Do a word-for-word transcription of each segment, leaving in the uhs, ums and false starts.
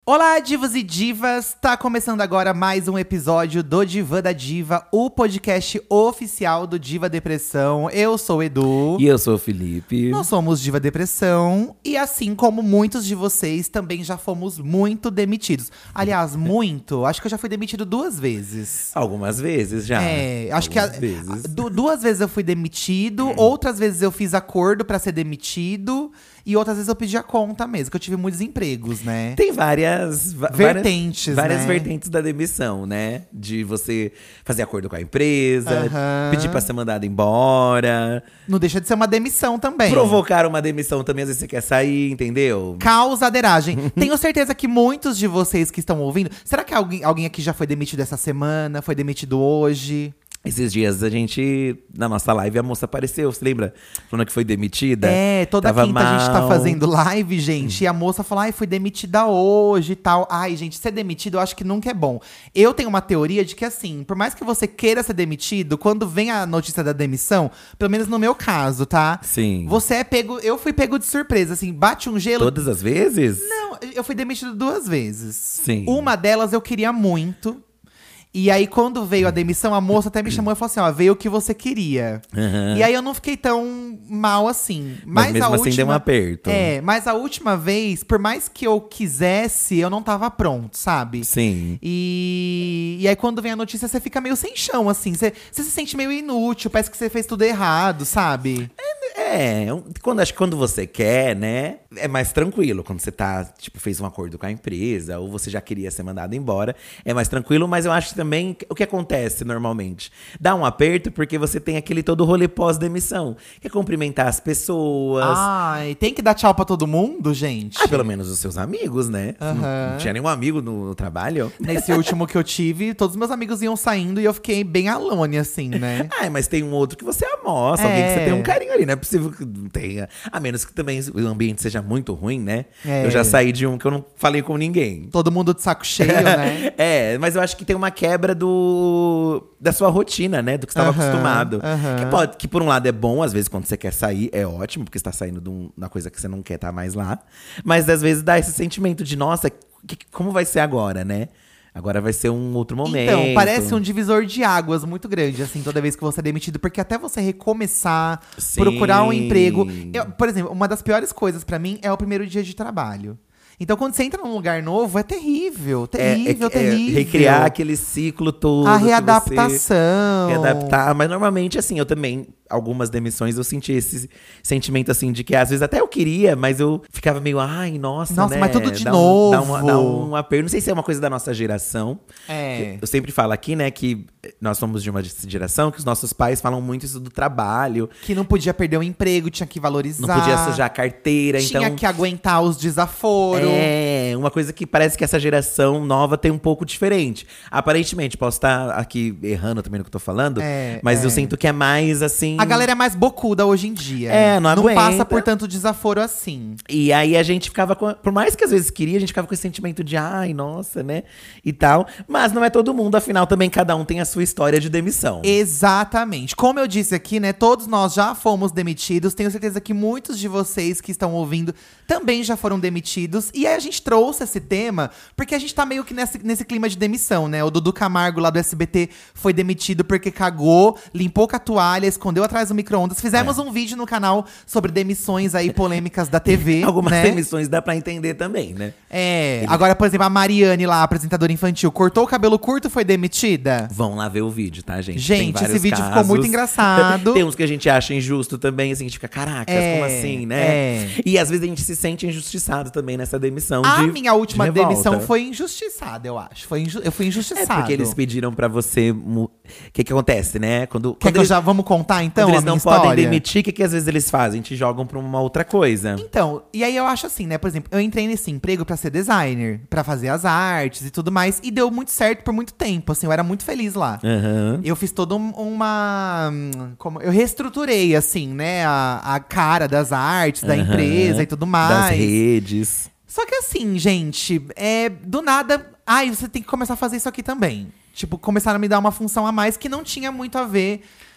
Olá, divos e divas! Tá começando agora mais um episódio do Divã da Diva, o podcast oficial do Diva Depressão. Eu sou o Edu. E eu sou o Felipe. Nós somos Diva Depressão e assim como muitos de vocês, também já fomos muito demitidos. Aliás, muito. Acho que eu já fui demitido duas vezes. Algumas vezes já. É, acho Algumas que a, vezes. du- duas vezes eu fui demitido, outras vezes eu fiz acordo pra ser demitido e outras vezes eu pedi a conta mesmo, que eu tive muitos empregos, né? Tem várias va- Vertentes, várias, várias né? vertentes da demissão, né? De você fazer acordo com a empresa, Aham. pedir pra ser mandado embora, Não deixa de ser uma demissão também. provocar uma demissão também, às vezes você quer sair, entendeu? Causaderagem. Tenho certeza que muitos de vocês que estão ouvindo… Será que alguém, alguém aqui já foi demitido essa semana? Foi demitido hoje? Esses dias a gente, na nossa live, a moça apareceu, você lembra? Falando que foi demitida. É, toda Tava quinta a gente tá mal. fazendo live, gente. E a moça falou, ai, fui demitida hoje e tal. Ai, gente, ser demitido eu acho que nunca é bom. Eu tenho uma teoria de que, assim, por mais que você queira ser demitido, quando vem a notícia da demissão, pelo menos no meu caso, tá? Sim. Você é pego… Eu fui pego de surpresa, assim, bate um gelo… Todas as vezes? Não, eu fui demitido duas vezes. Sim. Uma delas eu queria muito. E aí, quando veio a demissão, a moça até me chamou e falou assim: ó, veio o que você queria. Aham. E aí eu não fiquei tão mal assim. Mas Mas, mesmo a assim última, deu um aperto. É, mas a última vez, por mais que eu quisesse, eu não tava pronto, sabe? Sim. E, e aí, quando vem a notícia, você fica meio sem chão, assim. Você, você se sente meio inútil, parece que você fez tudo errado, sabe? É, um- quando, acho que quando você quer, né, é mais tranquilo. Quando você tá, tipo, fez um acordo com a empresa, ou você já queria ser mandado embora, é mais tranquilo. Mas eu acho que também, o que acontece normalmente? Dá um aperto porque você tem aquele todo rolê pós-demissão. Quer cumprimentar as pessoas. Ai, tem que dar tchau pra todo mundo, gente? Ah, pelo menos os seus amigos, né? Não, Aham. não tinha nenhum amigo no, no trabalho. Nesse último que eu tive, todos os meus amigos iam saindo e eu fiquei bem alone, assim, né? Ah, mas tem um outro que você almoça, alguém que você É. tem um carinho ali. Não é possível que não tenha. A menos que também o ambiente seja muito ruim, né? É. Eu já saí de um que eu não falei com ninguém. Todo mundo de saco cheio, né? É, mas eu acho que tem uma quebra do da sua rotina, né? Do que você estava Aham, acostumado. aham. Que, pode, que por um lado é bom, às vezes, quando você quer sair, é ótimo, porque você tá saindo de um- uma coisa que você não quer estar mais lá. Mas às vezes dá esse sentimento de, nossa, que- como vai ser agora, né? Agora vai ser um outro momento. Então, parece um divisor de águas muito grande, assim, toda vez que você é demitido. Porque até você recomeçar, Sim. procurar um emprego… Eu- por exemplo, uma das piores coisas pra mim é o primeiro dia de trabalho. Então, quando você entra num lugar novo, é terrível, É- é- terrível, é terrível. recriar aquele ciclo todo. A que você- readaptação. Readaptar, mas normalmente, assim, eu também, algumas demissões, eu senti esse sentimento, assim, de que às vezes até eu queria, mas eu ficava meio, ai, nossa, Nossa, né? mas tudo de dá novo. Um, dá, um, dá um aperto. Não sei se é uma coisa da nossa geração. É. Eu sempre falo aqui, né, que nós somos de uma geração que os nossos pais falam muito isso do trabalho. Que não podia perder o emprego, tinha que valorizar. Não podia sujar a carteira, Tinha então… que aguentar os desaforos. É, uma coisa que parece que essa geração nova tem um pouco diferente. Aparentemente, posso estar aqui errando também no que eu tô falando, É, mas é. eu sinto que é mais assim… A galera é mais bocuda hoje em dia. É, não aguenta. passa por tanto desaforo assim. E aí a gente ficava com… Por mais que às vezes queria, a gente ficava com esse sentimento de ai, nossa, né? E tal. Mas não é todo mundo, afinal também cada um tem a sua história de demissão. Exatamente. Como eu disse aqui, né? Todos nós já fomos demitidos. Tenho certeza que muitos de vocês que estão ouvindo também já foram demitidos. E aí a gente trouxe esse tema porque a gente tá meio que nesse, nesse clima de demissão, né? O Dudu Camargo lá do S B T foi demitido porque cagou, limpou com a toalha, escondeu atrás do micro-ondas. Fizemos um vídeo no canal sobre demissões aí polêmicas da T V. Algumas né? demissões dá pra entender também, né? É. Agora, por exemplo, a Mariane lá, apresentadora infantil, cortou o cabelo curto e foi demitida? Vão lá ver o vídeo, tá, gente? Gente, Tem vários esse vídeo ficou casos. muito engraçado. Tem uns que a gente acha injusto também, assim, a gente fica, caracas, É, como assim, né? é. E às vezes a gente se sente injustiçado também nessa demissão A de minha última de revolta. demissão foi injustiçada, eu acho. Foi inju- eu fui É injustiçado. porque eles pediram pra você… O que que acontece, né? Quando, Quer quando que eu eles, já vamos contar então quando a eles minha não história? podem demitir, o que que às vezes eles fazem? Te jogam pra uma outra coisa. Então, e aí eu acho assim, né? Por exemplo, eu entrei nesse emprego pra ser designer, pra fazer as artes e tudo mais, e deu muito certo por muito tempo, assim, eu era muito feliz lá. Aham. Eu fiz toda um- uma… hum, Como, eu reestruturei, assim, né? A, a cara das artes, da Aham. empresa e tudo mais. Das redes. Só que assim, gente, é, do nada… Ai, você tem que começar a fazer isso aqui também. Tipo, começaram a me dar uma função a mais que não tinha muito a ver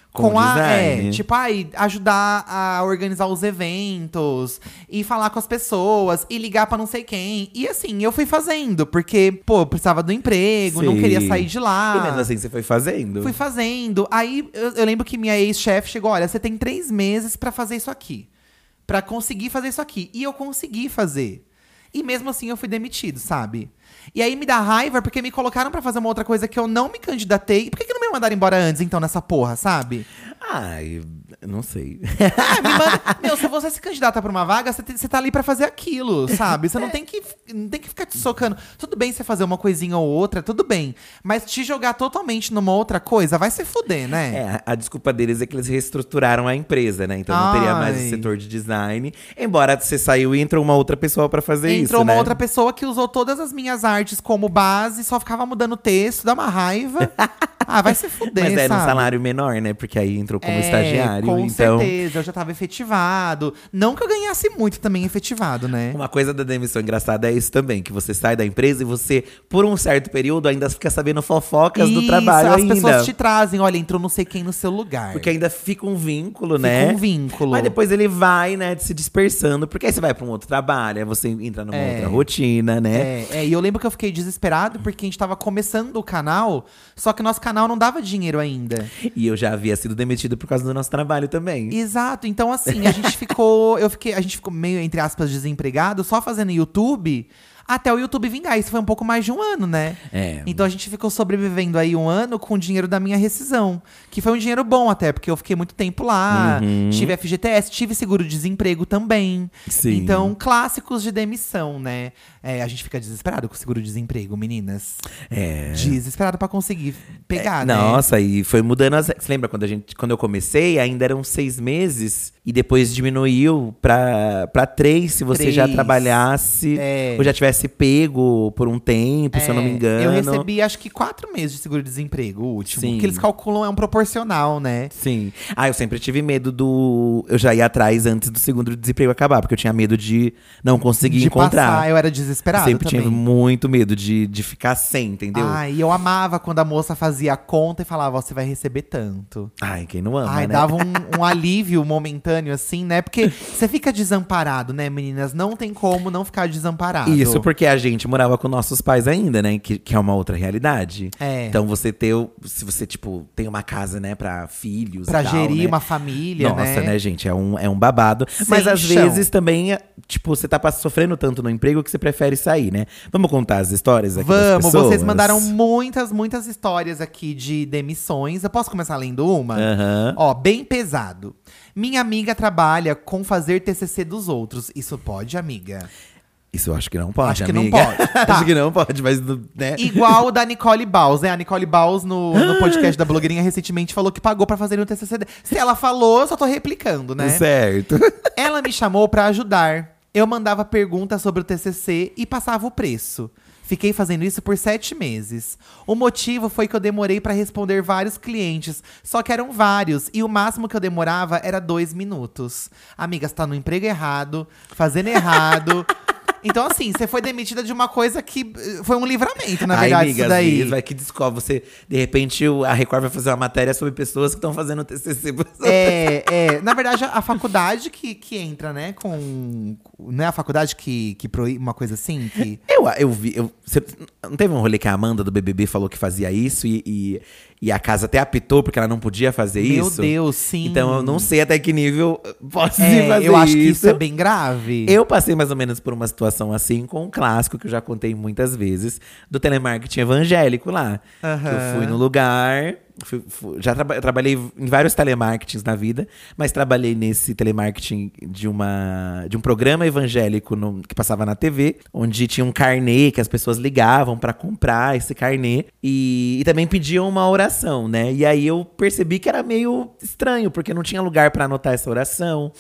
Com, Com a, design. é, tipo, ai, ajudar a organizar os eventos e falar com as pessoas e ligar pra não sei quem. E assim, eu fui fazendo, porque, pô, eu precisava do emprego, não Sim. queria sair de lá. E mesmo assim você foi fazendo? Fui fazendo. Aí eu, eu lembro que minha ex-chefe chegou: olha, você tem três meses pra fazer isso aqui. Pra conseguir fazer isso aqui. E eu consegui fazer. E mesmo assim eu fui demitido, sabe? E aí me dá raiva porque me colocaram pra fazer uma outra coisa que eu não me candidatei. Por que, que não me mandaram embora antes, então, nessa porra, sabe? Ai, não sei. É, me manda. Meu, se você se candidata pra uma vaga, você, te- você tá ali pra fazer aquilo, sabe? Você não tem que, não tem que ficar te socando. Tudo bem você fazer uma coisinha ou outra, tudo bem. Mas te jogar totalmente numa outra coisa, vai se fuder, né? É, a, a desculpa deles é que eles reestruturaram a empresa, né? Então não teria mais Ai. o setor de design. Embora você saiu e entrou uma outra pessoa pra fazer isso, Entrou uma né? outra pessoa que usou todas as minhas artes como base, só ficava mudando o texto, dá uma raiva. Ah, vai se fuder, Mas era um sabe? salário menor, né? Porque aí entrou como É, estagiário. com então, certeza, eu já tava efetivado. Não que eu ganhasse muito também efetivado, né? uma coisa da demissão engraçada é isso também. Que você sai da empresa e você, por um certo período, ainda fica sabendo fofocas do Isso, trabalho as ainda. pessoas te trazem, olha, entrou não sei quem no seu lugar. Porque ainda fica um vínculo, Fica né? um vínculo. Mas depois ele vai, né, se dispersando. Porque aí você vai pra um outro trabalho, aí você entra numa É. outra rotina, né? É, é, e eu lembro que eu fiquei desesperado porque a gente tava começando o canal, só que nosso canal não dava dinheiro ainda. E eu já havia sido demitido por causa do nosso trabalho também. Exato, então assim, a gente ficou, eu fiquei, a gente ficou meio, entre aspas, desempregado, só fazendo YouTube, até o YouTube vingar. Isso foi um pouco mais de um ano, né? É. Então a gente ficou sobrevivendo aí um ano com o dinheiro da minha rescisão. Que foi um dinheiro bom até, porque eu fiquei muito tempo lá. Uhum. Tive F G T S, tive seguro-desemprego também. Sim. Então, clássicos de demissão, né? É, a gente fica desesperado com o seguro-desemprego, meninas. É. Desesperado pra conseguir pegar, né? Nossa, e foi mudando as. Você lembra quando, a gente, quando eu comecei, ainda eram seis meses e depois diminuiu pra, pra três se você já Três. trabalhasse É. ou já tivesse pego por um tempo, se eu não me É, engano. Eu recebi acho que quatro meses de seguro-desemprego, o último. Sim. Que eles calculam é um proporcional, né? Sim. Ah, eu sempre tive medo do. Eu já ia atrás antes do segundo desemprego acabar, porque eu tinha medo de não conseguir de encontrar. passar, eu era desesperado sempre também. tive muito medo de, de ficar sem, entendeu? Ai, e eu amava quando a moça fazia a conta e falava, ó, você vai receber tanto. Ai, quem não ama, Ai, né? dava um, um alívio momentâneo, assim, né? Porque você fica desamparado, né, meninas? Não tem como não ficar desamparado. Isso porque a gente morava com nossos pais ainda, né? Que, que é uma outra realidade. É. Então você ter. o- Se você, tipo, tem uma casa, né, pra filhos. Pra e tal, gerir né? uma família, Nossa, né? né, gente? É um, é um babado. Mas às chão. vezes também, é, tipo, você tá pass- sofrendo tanto no emprego que você prefere sair, né? Vamos contar as histórias aqui das Vamos, pessoas? vocês mandaram muitas, muitas histórias aqui de demissões. Eu posso começar lendo uma? Aham. Ó, bem pesado. Minha amiga trabalha com fazer T C C dos outros. Isso pode, amiga? Isso eu acho que não pode, Acho que não amiga. pode. Tá. Acho que não pode, mas, né? Igual o da Nicole Baus, né? A Nicole Baus, no, no podcast da blogueirinha, recentemente falou que pagou pra fazer o T C C dela. Se ela falou, eu só tô replicando, né? Certo. Ela me chamou pra ajudar. Eu mandava perguntas sobre o T C C e passava o preço. Fiquei fazendo isso por sete meses. O motivo foi que eu demorei pra responder vários clientes. Só que eram vários. E o máximo que eu demorava era dois minutos. Amiga, você tá no emprego errado, fazendo errado. Então, assim, você foi demitida de uma coisa que eh, foi um livramento, na verdade, Ai, amiga, isso às daí. vezes vai que descobre. Você, de repente, o- a Record vai fazer uma matéria sobre pessoas que estão fazendo T C C. É, é, na verdade, a, a faculdade que, que entra, né, com… Não é a faculdade que, que proíbe uma coisa assim? Que… Eu, eu vi. Eu, você, não teve um rolê que a Amanda do B B B falou que fazia isso e, e, e a casa até apitou porque ela não podia fazer Meu isso? Deus, sim. Então eu não sei até que nível posso É, fazer eu acho que isso. isso é bem grave. Eu passei mais ou menos por uma situação assim com um clássico que eu já contei muitas vezes do telemarketing evangélico lá. Aham. Que eu fui no lugar. fui- fui- já traba- eu trabalhei em vários telemarketings na vida, mas trabalhei nesse telemarketing de, uma, de um programa evangélico no- que passava na T V, onde tinha um carnê que as pessoas ligavam pra comprar esse carnê e, e também pediam uma oração, né? E aí eu percebi que era meio estranho, porque não tinha lugar pra anotar essa oração.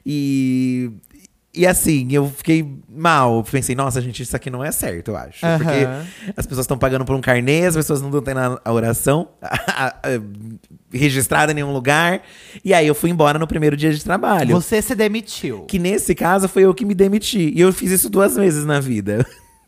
E. E assim, eu fiquei mal. Pensei, nossa, gente, isso aqui não é certo, eu acho. Aham. Porque as pessoas estão pagando por um carnê, as pessoas não estão tendo a- a oração registrada em nenhum lugar. E aí eu fui embora no primeiro dia de trabalho. Você se demitiu. Que nesse caso foi eu que me demiti. E eu fiz isso duas vezes na vida.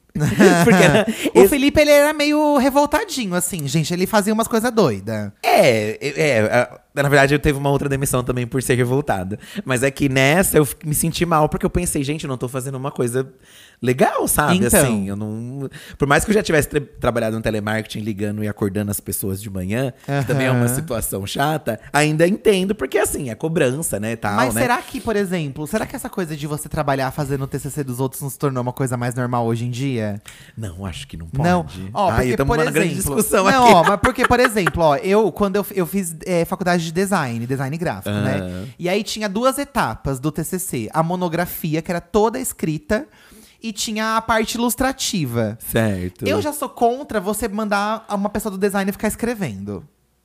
Porque O esse- Felipe, ele era meio revoltadinho, assim, gente. Ele fazia umas coisas doidas. É, é, é, Na verdade, eu teve uma outra demissão também por ser revoltada. Mas é que nessa eu me senti mal, porque eu pensei, gente, eu não tô fazendo uma coisa legal, sabe? Então. Assim, eu não. Por mais que eu já tivesse tra trabalhado no telemarketing, ligando e acordando as pessoas de manhã, Aham. que também é uma situação chata, ainda entendo, porque assim, é cobrança, né? Tal, Mas né? será que, por exemplo, será que essa coisa de você trabalhar fazendo o T C C dos outros não se tornou uma coisa mais normal hoje em dia? Não, acho que não pode. Não, ó, Ai, porque, estamos por numa exemplo, grande discussão não, aqui. ó, mas porque, por exemplo, ó, eu, quando eu, eu fiz é, faculdade de design, design gráfico, Ah. né? E aí tinha duas etapas do T C C. A monografia, que era toda escrita, e tinha a parte ilustrativa. Certo. Eu já sou contra você mandar uma pessoa do design ficar escrevendo.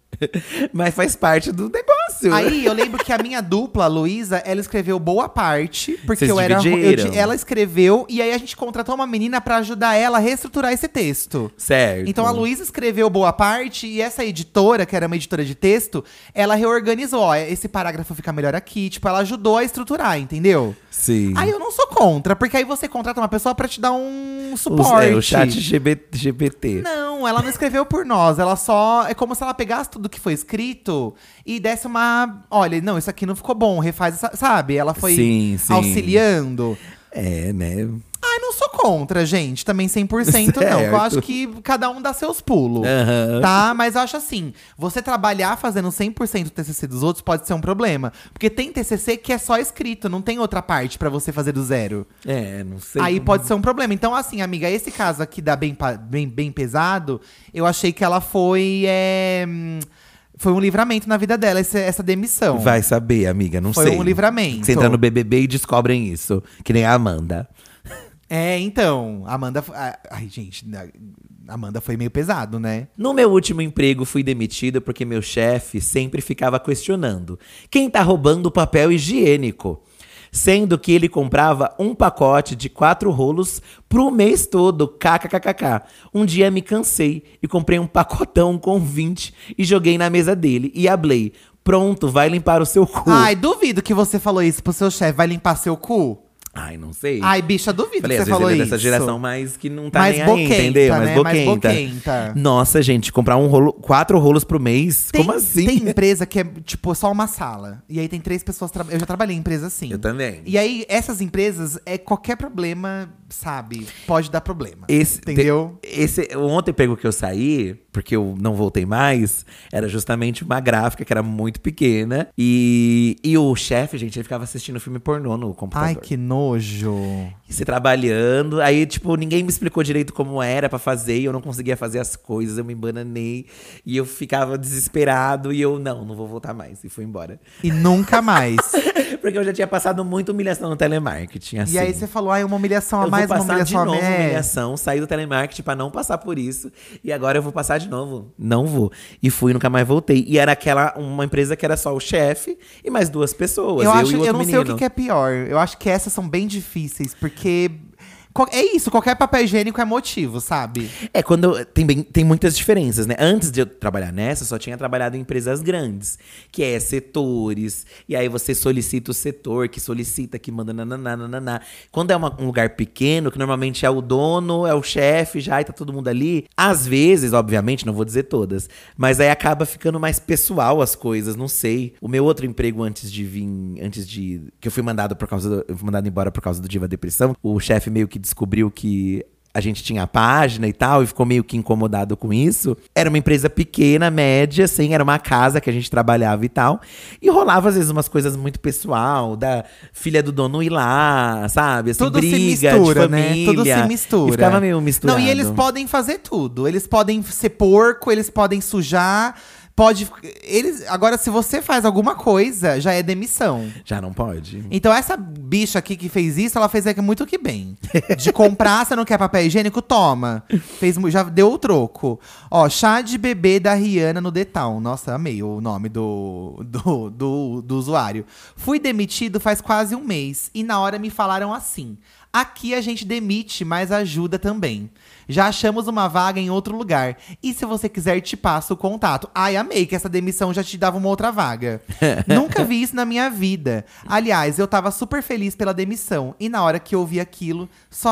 Mas faz parte do negócio. Aí eu lembro que a minha dupla, a Luísa, ela escreveu boa parte, porque Vocês eu era. Eu, dividiram? di- ela escreveu, e aí a gente contratou uma menina pra ajudar ela a reestruturar esse texto. Certo. Então a Luísa escreveu boa parte, e essa editora, que era uma editora de texto, ela reorganizou. Ó, esse parágrafo fica melhor aqui. Tipo, ela ajudou a estruturar, entendeu? Sim. Aí eu não sou contra, porque aí você contrata uma pessoa pra te dar um Os- suporte. é, o chat G B T. Não, ela não escreveu por nós. Ela só. É como se ela pegasse tudo que foi escrito e desse uma. Olha, não, isso aqui não ficou bom, refaz essa. Sabe? Ela foi Sim, sim. auxiliando. É, né? Ai, não sou contra, gente. Também cem por cento não. Eu Certo. acho que cada um dá seus pulos. Aham. Tá? Mas eu acho assim, você trabalhar fazendo cem por cento do T C C dos outros pode ser um problema. Porque tem T C C que é só escrito, não tem outra parte pra você fazer do zero. É, não sei. Aí pode ser um problema. Então, assim, amiga, esse caso aqui da bem, pa- bem, bem pesado, eu achei que ela foi. é, hum, Foi um livramento na vida dela, esse- essa demissão. Vai saber, amiga, não Foi sei. um livramento. Você entra no B B B e descobrem isso. Que nem a Amanda. É, então, Amanda. fo- ah, Ai, gente, a- Amanda foi meio pesado, né? No meu último emprego, fui demitida porque meu chefe sempre ficava questionando: quem tá roubando o papel higiênico? Sendo que ele comprava um pacote de quatro rolos pro mês todo, kkkk. Um dia me cansei e comprei um pacotão com vinte e joguei na mesa dele e hablei: pronto, vai limpar o seu cu. Ai, duvido que você falou isso pro seu chefe. Vai limpar seu cu? Ai, não sei. Ai, bicha, duvido Falei, que às você vezes falou ele é isso. dessa geração mais que não tá Mais nem aí, boquenta, entendeu? né? Mais boquenta. Nossa, gente, comprar um rolo, quatro rolos pro mês? Tem, Como assim? Tem empresa que é, tipo, só uma sala. E aí tem três pessoas trabalhando. Eu já trabalhei em empresa assim. Eu também. E aí, essas empresas, é qualquer problema, sabe? Pode dar problema. Esse, entendeu? te- esse, o ontem emprego que eu saí, porque eu não voltei mais, era justamente uma gráfica que era muito pequena. E, e o chefe, gente, ele ficava assistindo filme pornô no computador. Ai, que nojo. E você trabalhando, aí, tipo, ninguém me explicou direito como era pra fazer, e eu não conseguia fazer as coisas, eu me embananei. E eu ficava desesperado, e eu, não, não vou voltar mais. E fui embora. E nunca mais. Porque eu já tinha passado muita humilhação no telemarketing, assim. E aí você falou, ai, uma humilhação a Eu mais, vou uma passar de humilhação a novo menos. humilhação, saí do telemarketing pra não passar por isso. E agora eu vou passar de novo. Não vou. E fui e nunca mais voltei. E era aquela, uma empresa que era só o chefe e mais duas pessoas. Eu, Eu, acho, e o outro eu não sei menino. o que, que é pior. Eu acho que essas são bem difíceis, porque. qual- É isso, qualquer papel higiênico é motivo, sabe? É, quando eu- tem, bem, tem muitas diferenças, né? Antes de eu trabalhar nessa, eu só tinha trabalhado em empresas grandes, que é setores, e aí você solicita o setor, que solicita, que manda nananá, nananá. Quando é uma- um lugar pequeno, que normalmente é o dono, é o chefe já, e tá todo mundo ali, às vezes, obviamente, não vou dizer todas, mas aí acaba ficando mais pessoal as coisas, não sei. O meu outro emprego antes de vir, antes de… que eu fui mandado por causa do, eu fui mandado embora por causa do Diva Depressão, o chefe meio que descobriu que a gente tinha a página e tal, e ficou meio que incomodado com isso. Era uma empresa pequena, média, assim, era uma casa que a gente trabalhava e tal. E rolava, às vezes, umas coisas muito pessoal, da filha do dono ir lá, sabe? Assim, Tudo se briga mistura, de né? família. Tudo se mistura. E ficava meio misturado. Não, e eles podem fazer tudo. Eles podem ser porco, eles podem sujar, pode. Eles. Agora, se você faz alguma coisa, já é demissão. Já não pode. Então, essa bicha aqui que fez isso, ela fez muito que bem. De comprar, você não quer papel higiênico? Toma. Fez, mu- já deu o troco. Ó, chá de bebê da Rihanna no The Town. Nossa, amei o nome do, do, do, do usuário. Fui demitido faz quase um mês. E na hora me falaram assim: aqui a gente demite, mas ajuda também. Já achamos uma vaga em outro lugar. E se você quiser, te passo o contato. Ai, amei que essa demissão já te dava uma outra vaga. Nunca vi isso na minha vida. Aliás, eu tava super feliz pela demissão. E na hora que eu vi aquilo, só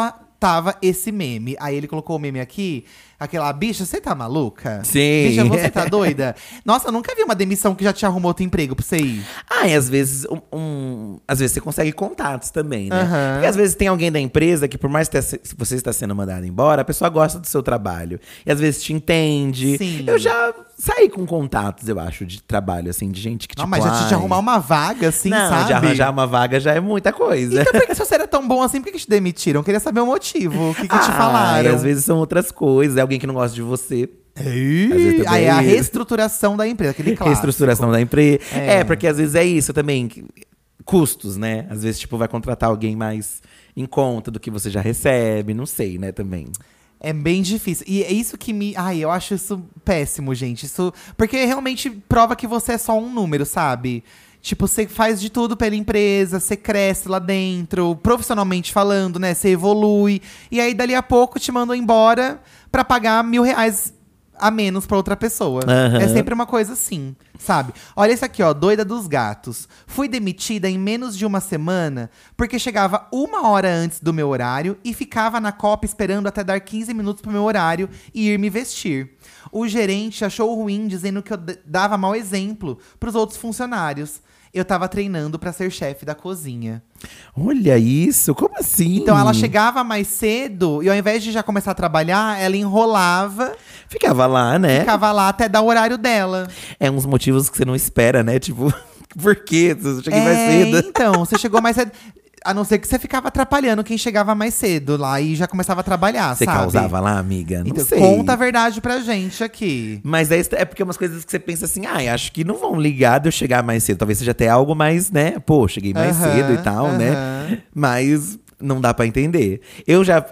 tava esse meme. Aí ele colocou o meme aqui, aquela, bicha, você tá maluca? Sim. Bicha, você tá doida? Nossa, eu nunca vi uma demissão que já te arrumou outro emprego pra você ir. Ah, e às vezes, um, um- às vezes você consegue contatos também, né? Aham. Porque às vezes tem alguém da empresa que, por mais que você está sendo mandado embora, a pessoa gosta do seu trabalho. E às vezes te entende. Sim. Eu já saí com contatos, eu acho, de trabalho, assim, de gente que, tipo, Não, mas já te de ai, arrumar uma vaga, assim, não, sabe? de arranjar uma vaga já é muita coisa. Então por que se você era tão bom assim, por que que te demitiram? Eu queria saber o motivo. O que, que te Ah, falaram? e às vezes são outras coisas. É alguém que não gosta de você. Ih, Às vezes também aí é a é isso. reestruturação da empresa, aquele clássico. Reestruturação da empresa. É. É. porque às vezes é isso também. que- Custos, né? Às vezes, tipo, vai contratar alguém mais em conta do que você já recebe. Não sei, né, também. É bem difícil. E é isso que me. Ai, eu acho isso péssimo, gente. Isso. Porque realmente prova que você é só um número, sabe? Tipo, você faz de tudo pela empresa, você cresce lá dentro, profissionalmente falando, né? Você evolui. E aí, dali a pouco, te mandam embora pra pagar mil reais a menos pra outra pessoa. Aham. É sempre uma coisa assim, sabe? Olha esse aqui, ó, doida dos gatos. Fui demitida em menos de uma semana porque chegava uma hora antes do meu horário e ficava na copa esperando até dar quinze minutos pro meu horário e ir me vestir. O gerente achou ruim, dizendo que eu d- dava mau exemplo pros outros funcionários. Eu tava treinando pra ser chefe da cozinha. Olha isso, como assim? Então ela chegava mais cedo e ao invés de já começar a trabalhar, ela enrolava, Ficava lá, né? ficava lá até dar o horário dela. É uns motivos que você não espera, né? Tipo, por quê? Eu cheguei É, mais cedo. então, você chegou mais cedo. A não ser que você ficava atrapalhando quem chegava mais cedo lá e já começava a trabalhar, Você sabe? causava lá, amiga? Não Então, sei. conta a verdade pra gente aqui. Mas é, é porque é umas coisas que você pensa assim, ai, acho que não vão ligar de eu chegar mais cedo. Talvez seja até algo mais, né? Pô, cheguei mais Aham, cedo e tal, aham. né? Mas não dá pra entender. Eu já,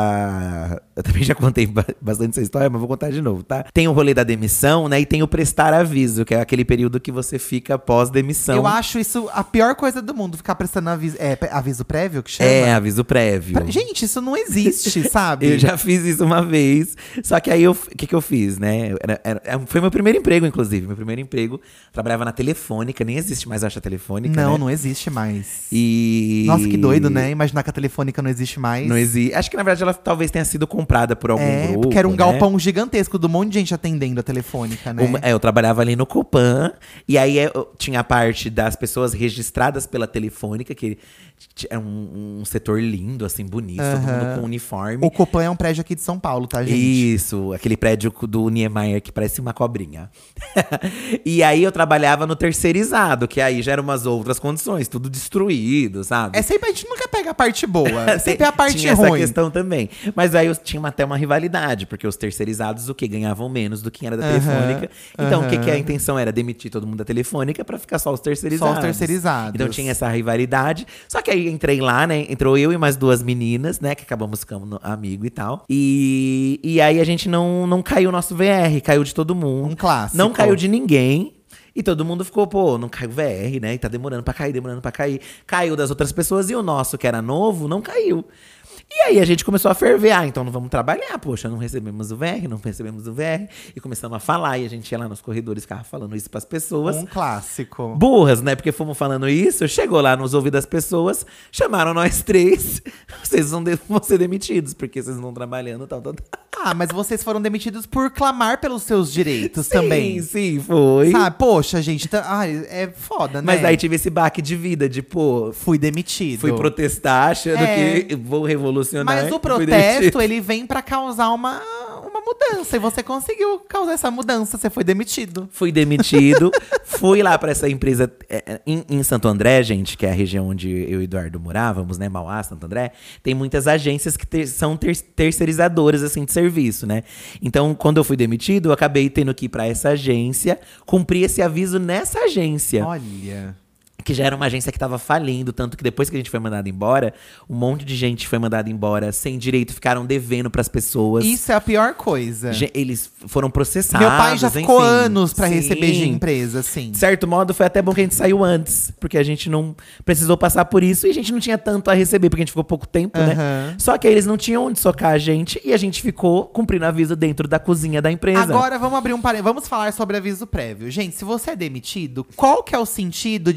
já… Eu também já contei ba- bastante essa história, mas vou contar de novo, tá? Tem o rolê da demissão, né? E tem o prestar aviso, que é aquele período que você fica pós-demissão. Eu acho isso a pior coisa do mundo, ficar prestando aviso. É, pe- aviso prévio que chama? É, aviso prévio. Pra- Gente, isso não existe, sabe? Eu já fiz isso uma vez. Só que aí, eu- o que, que eu fiz, né? Era- era- era- foi meu primeiro emprego, inclusive. Meu primeiro emprego. Trabalhava na Telefônica. Nem existe mais, acho, a Telefônica, Não, né? não existe mais. E… Nossa, que doido, né? Imaginar que a Telefônica não existe mais. Não existe. Acho que, na verdade, ela talvez tenha sido comprada por algum É, grupo, porque era um né? galpão gigantesco do monte de gente atendendo a Telefônica, né? Uma- é, eu trabalhava ali no Copan. E aí é, eu tinha a parte das pessoas registradas pela Telefônica, que t- é um, um setor lindo, assim, bonito. Todo Aham. mundo com uniforme. O Copan é um prédio aqui de São Paulo, tá, gente? Isso, aquele prédio do Niemeyer que parece uma cobrinha. E aí eu trabalhava no terceirizado, que aí já eram umas outras condições, tudo destruído, sabe? É sempre, a gente nunca pega a parte boa. Sempre é a parte tinha ruim. essa questão também. Mas aí eu tinha uma- até uma rivalidade, porque os terceirizados, o que ganhavam menos do que era da Aham, Telefônica. Então, o que, que a aham. intenção era? Demitir todo mundo da Telefônica pra ficar só os terceirizados. Só os terceirizados. Então tinha essa rivalidade. Só que aí entrei lá, né? Entrou eu e mais duas meninas, né? Que acabamos ficando amigo e tal. E, e aí a gente não, não caiu o nosso V R, caiu de todo mundo. Um clássico. Não caiu de ninguém. E todo mundo ficou, pô, não caiu o V R, né? E tá demorando pra cair, demorando pra cair. Caiu das outras pessoas e o nosso, que era novo, não caiu. E aí a gente começou a ferver, ah, então não vamos trabalhar, poxa, não recebemos o V R, não recebemos o V R. E começamos a falar, e a gente ia lá nos corredores, ficava falando isso pras pessoas. Um clássico. Burras, né? Porque fomos falando isso, chegou lá nos ouvidos das pessoas, chamaram nós três, vocês vão, de- vão ser demitidos, porque vocês não estão trabalhando, tal, tal, tal. Ah, mas vocês foram demitidos por clamar pelos seus direitos também. Sim, sim, foi. Sabe? Poxa, gente, tá, ai, é foda, né? Mas aí tive esse baque de vida, de, pô, Fui demitido. fui protestar achando É. que vou revolucionar. Mas o fui protesto, demitido. ele vem pra causar uma, uma mudança. E você conseguiu causar essa mudança, você foi demitido. Fui demitido, fui lá pra essa empresa é, é, em, em Santo André, gente, que é a região onde eu e o Eduardo morávamos, né? Mauá, Santo André. Tem muitas agências que ter- são ter- terceirizadoras, assim, de serviço, né? Então, quando eu fui demitido, eu acabei tendo que ir pra essa agência, cumprir esse aviso nessa agência. Olha. Que já era uma agência que tava falindo, tanto que depois que a gente foi mandado embora, um monte de gente foi mandada embora sem direito, ficaram devendo pras pessoas. Isso é a pior coisa. Ge- Eles foram processados. Meu pai já ficou enfim. anos pra Sim. receber de empresa, assim. De certo modo, foi até bom que a gente saiu antes, porque a gente não precisou passar por isso e a gente não tinha tanto a receber, porque a gente ficou pouco tempo, né? Aham. Só que aí eles não tinham onde socar a gente e a gente ficou cumprindo aviso dentro da cozinha da empresa. Agora vamos abrir um parênteses. Vamos falar sobre aviso prévio. Gente, se você é demitido, qual que é o sentido de eles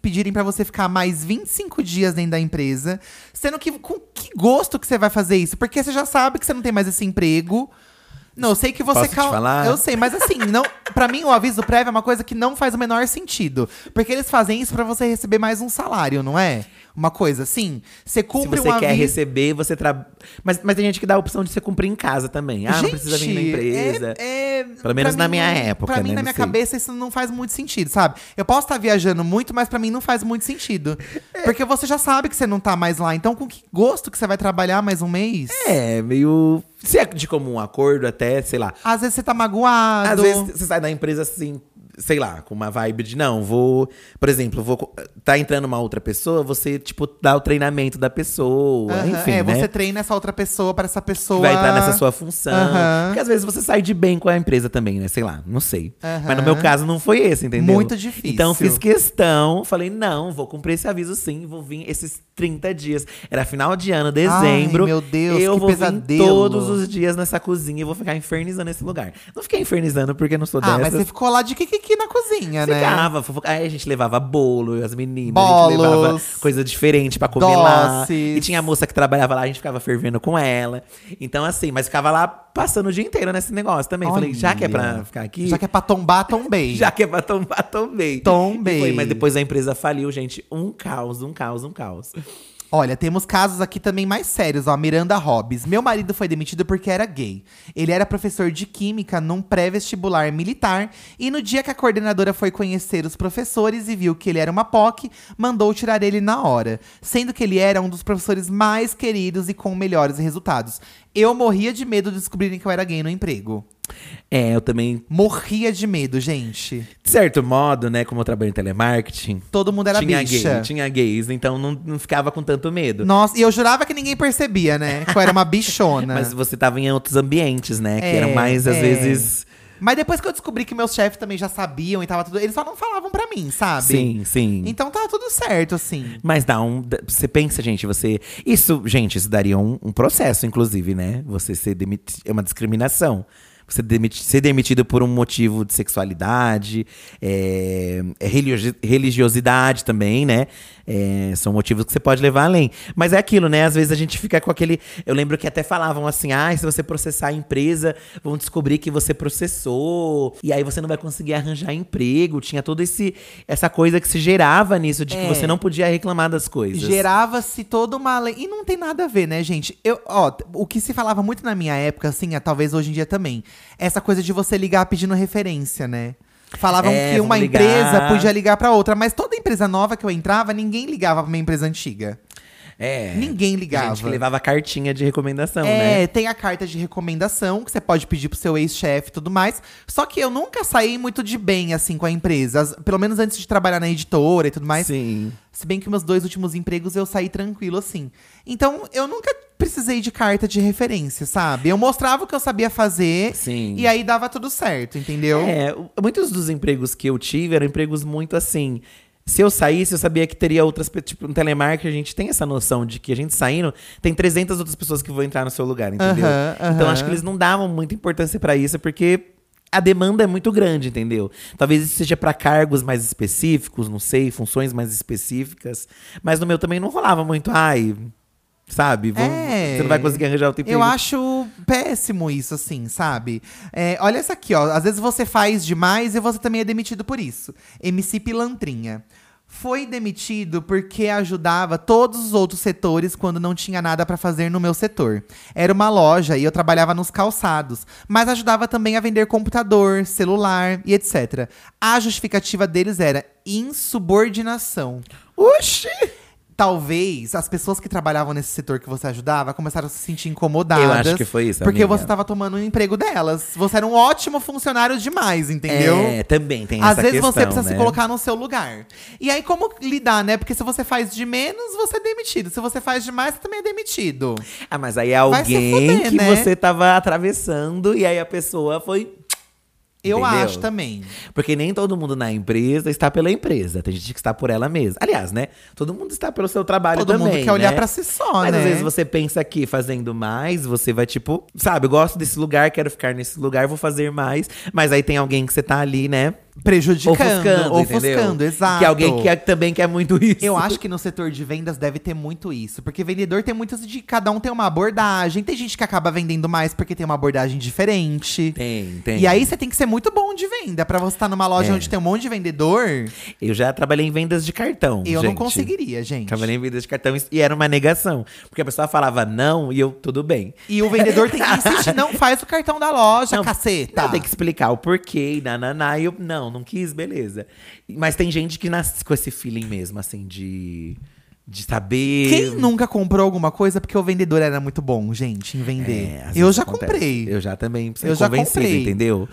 pedirem pra você ficar mais vinte e cinco dias dentro da empresa, sendo que com que gosto que você vai fazer isso? Porque você já sabe que você não tem mais esse emprego. Não, eu sei que você… Posso te falar? Eu sei, mas assim, não, pra mim o aviso prévio é uma coisa que não faz o menor sentido. Porque eles fazem isso pra você receber mais um salário, não é? Uma coisa assim, você cumpre Se você um quer aviso… receber, você trabalha. Mas, mas tem gente que dá a opção de você cumprir em casa também. Ah, Gente, não precisa vir na empresa. É, é, Pelo menos pra na mim, minha época, Pra mim, né? na Não minha sei. cabeça, isso não faz muito sentido, sabe? Eu posso estar viajando muito, mas pra mim não faz muito sentido. Porque você já sabe que você não tá mais lá. Então, com que gosto que você vai trabalhar mais um mês? É, meio. Se é de comum acordo, até, sei lá. Às vezes você tá magoado. Às vezes você sai da empresa assim, sei lá, com uma vibe de não, vou. Por exemplo, vou. Tá entrando uma outra pessoa, você, tipo, dá o treinamento da pessoa. Aham, Enfim. é, né? você treina essa outra pessoa para essa pessoa… Que vai entrar nessa sua função. Aham. Porque às vezes você sai de bem com a empresa também, né? Sei lá, não sei. Aham. Mas no meu caso não foi esse, entendeu? Muito difícil. Então fiz questão, falei, não, vou cumprir esse aviso sim, vou vir esses trinta dias. Era final de ano, dezembro. Ai, meu Deus, eu que vou pesadelo. vir todos os dias nessa cozinha e vou ficar infernizando esse lugar. Não fiquei infernizando porque eu não sou Ah, dessas. mas você ficou lá de kikiki na cozinha, né? Ficava, fofoca. Aí a gente levava bolo, as meninas, Bolos, a gente levava coisa diferente pra comer lá. doces. E tinha a moça que trabalhava lá, a gente ficava fervendo com ela. Então, assim, mas ficava lá passando o dia inteiro nesse negócio também. Falei, já que é pra Olha. ficar aqui. Já que é pra tombar, tombei. Já que é pra tombar, tombei. Tombei. E foi, mas depois a empresa faliu, gente. Um caos, um caos, um caos. Olha, temos casos aqui também mais sérios, ó. Miranda Hobbs. Meu marido foi demitido porque era gay. Ele era professor de química num pré-vestibular militar. E no dia que a coordenadora foi conhecer os professores e viu que ele era uma P O C, mandou tirar ele na hora. Sendo que ele era um dos professores mais queridos e com melhores resultados. Eu morria de medo de descobrirem que eu era gay no emprego. É, eu também, Morria de medo, gente. de certo modo, né, como eu trabalho em telemarketing, Todo mundo era tinha bicha. gay, tinha gays, então não, não ficava com tanto medo. Nossa, e eu jurava que ninguém percebia, né? Que eu era uma bichona. Mas você tava em outros ambientes, né? Que É, eram mais, às é. vezes. Mas depois que eu descobri que meus chefes também já sabiam e tava tudo… Eles só não falavam pra mim, sabe? Sim, sim. Então tá tudo certo, assim. Mas dá um. Você pensa, gente, você. Isso, gente, isso daria um, um processo, inclusive, né? Você ser demitido. É uma discriminação. Você demiti- ser demitido por um motivo de sexualidade, é, é religio- religiosidade também, né? É, são motivos que você pode levar além. Mas é aquilo, né? Às vezes a gente fica com aquele… Eu lembro que até falavam assim, ah, se você processar a empresa, vão descobrir que você processou. E aí você não vai conseguir arranjar emprego. Tinha toda essa coisa que se gerava nisso, de que É. você não podia reclamar das coisas. Gerava-se toda uma lei. E não tem nada a ver, né, gente? Eu, ó, o que se falava muito na minha época, assim, é, talvez hoje em dia também. Essa coisa de você ligar pedindo referência, né? Falavam É, que uma vamos ligar. empresa podia ligar pra outra, mas toda empresa nova que eu entrava, ninguém ligava pra minha empresa antiga. É. Ninguém ligava. Gente que levava cartinha de recomendação, É, né? tem a carta de recomendação, que você pode pedir pro seu ex-chefe e tudo mais. Só que eu nunca saí muito de bem, assim, com a empresa. As- Pelo menos antes de trabalhar na editora e tudo mais. Sim. Se bem que meus dois últimos empregos eu saí tranquilo, assim. Então, eu nunca precisei de carta de referência, sabe? Eu mostrava o que eu sabia fazer. Sim. E aí dava tudo certo, entendeu? É, o- muitos dos empregos que eu tive eram empregos muito assim. Se eu saísse, eu sabia que teria outras… pe- Tipo, no telemarketing, a gente tem essa noção de que a gente saindo, tem trezentas outras pessoas que vão entrar no seu lugar, entendeu? Aham, Então, aham. acho que eles não davam muita importância pra isso, porque a demanda é muito grande, entendeu? Talvez isso seja pra cargos mais específicos, não sei, funções mais específicas. Mas no meu também não rolava muito, ai… Sabe? Vão- É. Você não vai conseguir arranjar outro emprego. Eu acho péssimo isso, assim, sabe? É, olha essa aqui, ó. Às vezes você faz demais e você também é demitido por isso. M C Pilantrinha. Foi demitido porque ajudava todos os outros setores quando não tinha nada pra fazer no meu setor. Era uma loja e eu trabalhava nos calçados, mas ajudava também a vender computador, celular e etcétera. A justificativa deles era insubordinação. Oxi! Talvez as pessoas que trabalhavam nesse setor que você ajudava começaram a se sentir incomodadas. Eu acho que foi isso, Porque amiga. você tava tomando o emprego delas. Você era um ótimo funcionário demais, entendeu? É, também tem Às essa vezes questão, você precisa né? se colocar no seu lugar. E aí, como lidar, né? Porque se você faz de menos, você é demitido. Se você faz demais, você também é demitido. Ah, mas aí é Vai se alguém fuder, que né? você tava atravessando e aí a pessoa foi… Eu Entendeu? acho também. Porque nem todo mundo na empresa está pela empresa. Tem gente que está por ela mesma. Aliás, né? Todo mundo está pelo seu trabalho Todo também, mundo quer olhar né? pra si só, Mas né? às vezes você pensa que fazendo mais, você vai tipo… Sabe, eu gosto desse lugar, quero ficar nesse lugar, vou fazer mais. Mas aí tem alguém que você tá ali, né? prejudicando, ofuscando, ofuscando, entendeu? exato. Que alguém que também quer muito isso. Eu acho que no setor de vendas deve ter muito isso. Porque vendedor tem muitos de cada um tem uma abordagem. Tem gente que acaba vendendo mais porque tem uma abordagem diferente. Tem, tem. E aí você tem que ser muito bom de venda. Pra você estar numa loja É. onde tem um monte de vendedor. Eu já trabalhei em vendas de cartão. Eu gente. não conseguiria, gente. Trabalhei em vendas de cartão e era uma negação. Porque a pessoa falava não e eu, tudo bem. E o vendedor tem que insistir, não faz o cartão da loja, Não, caceta. Não, tem que explicar o porquê, nananá. E eu, não, não quis, beleza. Mas tem gente que nasce com esse feeling mesmo, assim, de, de saber. Quem nunca comprou alguma coisa porque o vendedor era muito bom, gente, em vender? É, às eu vezes já acontece. comprei. Eu já também fui Eu já convencido, comprei. entendeu?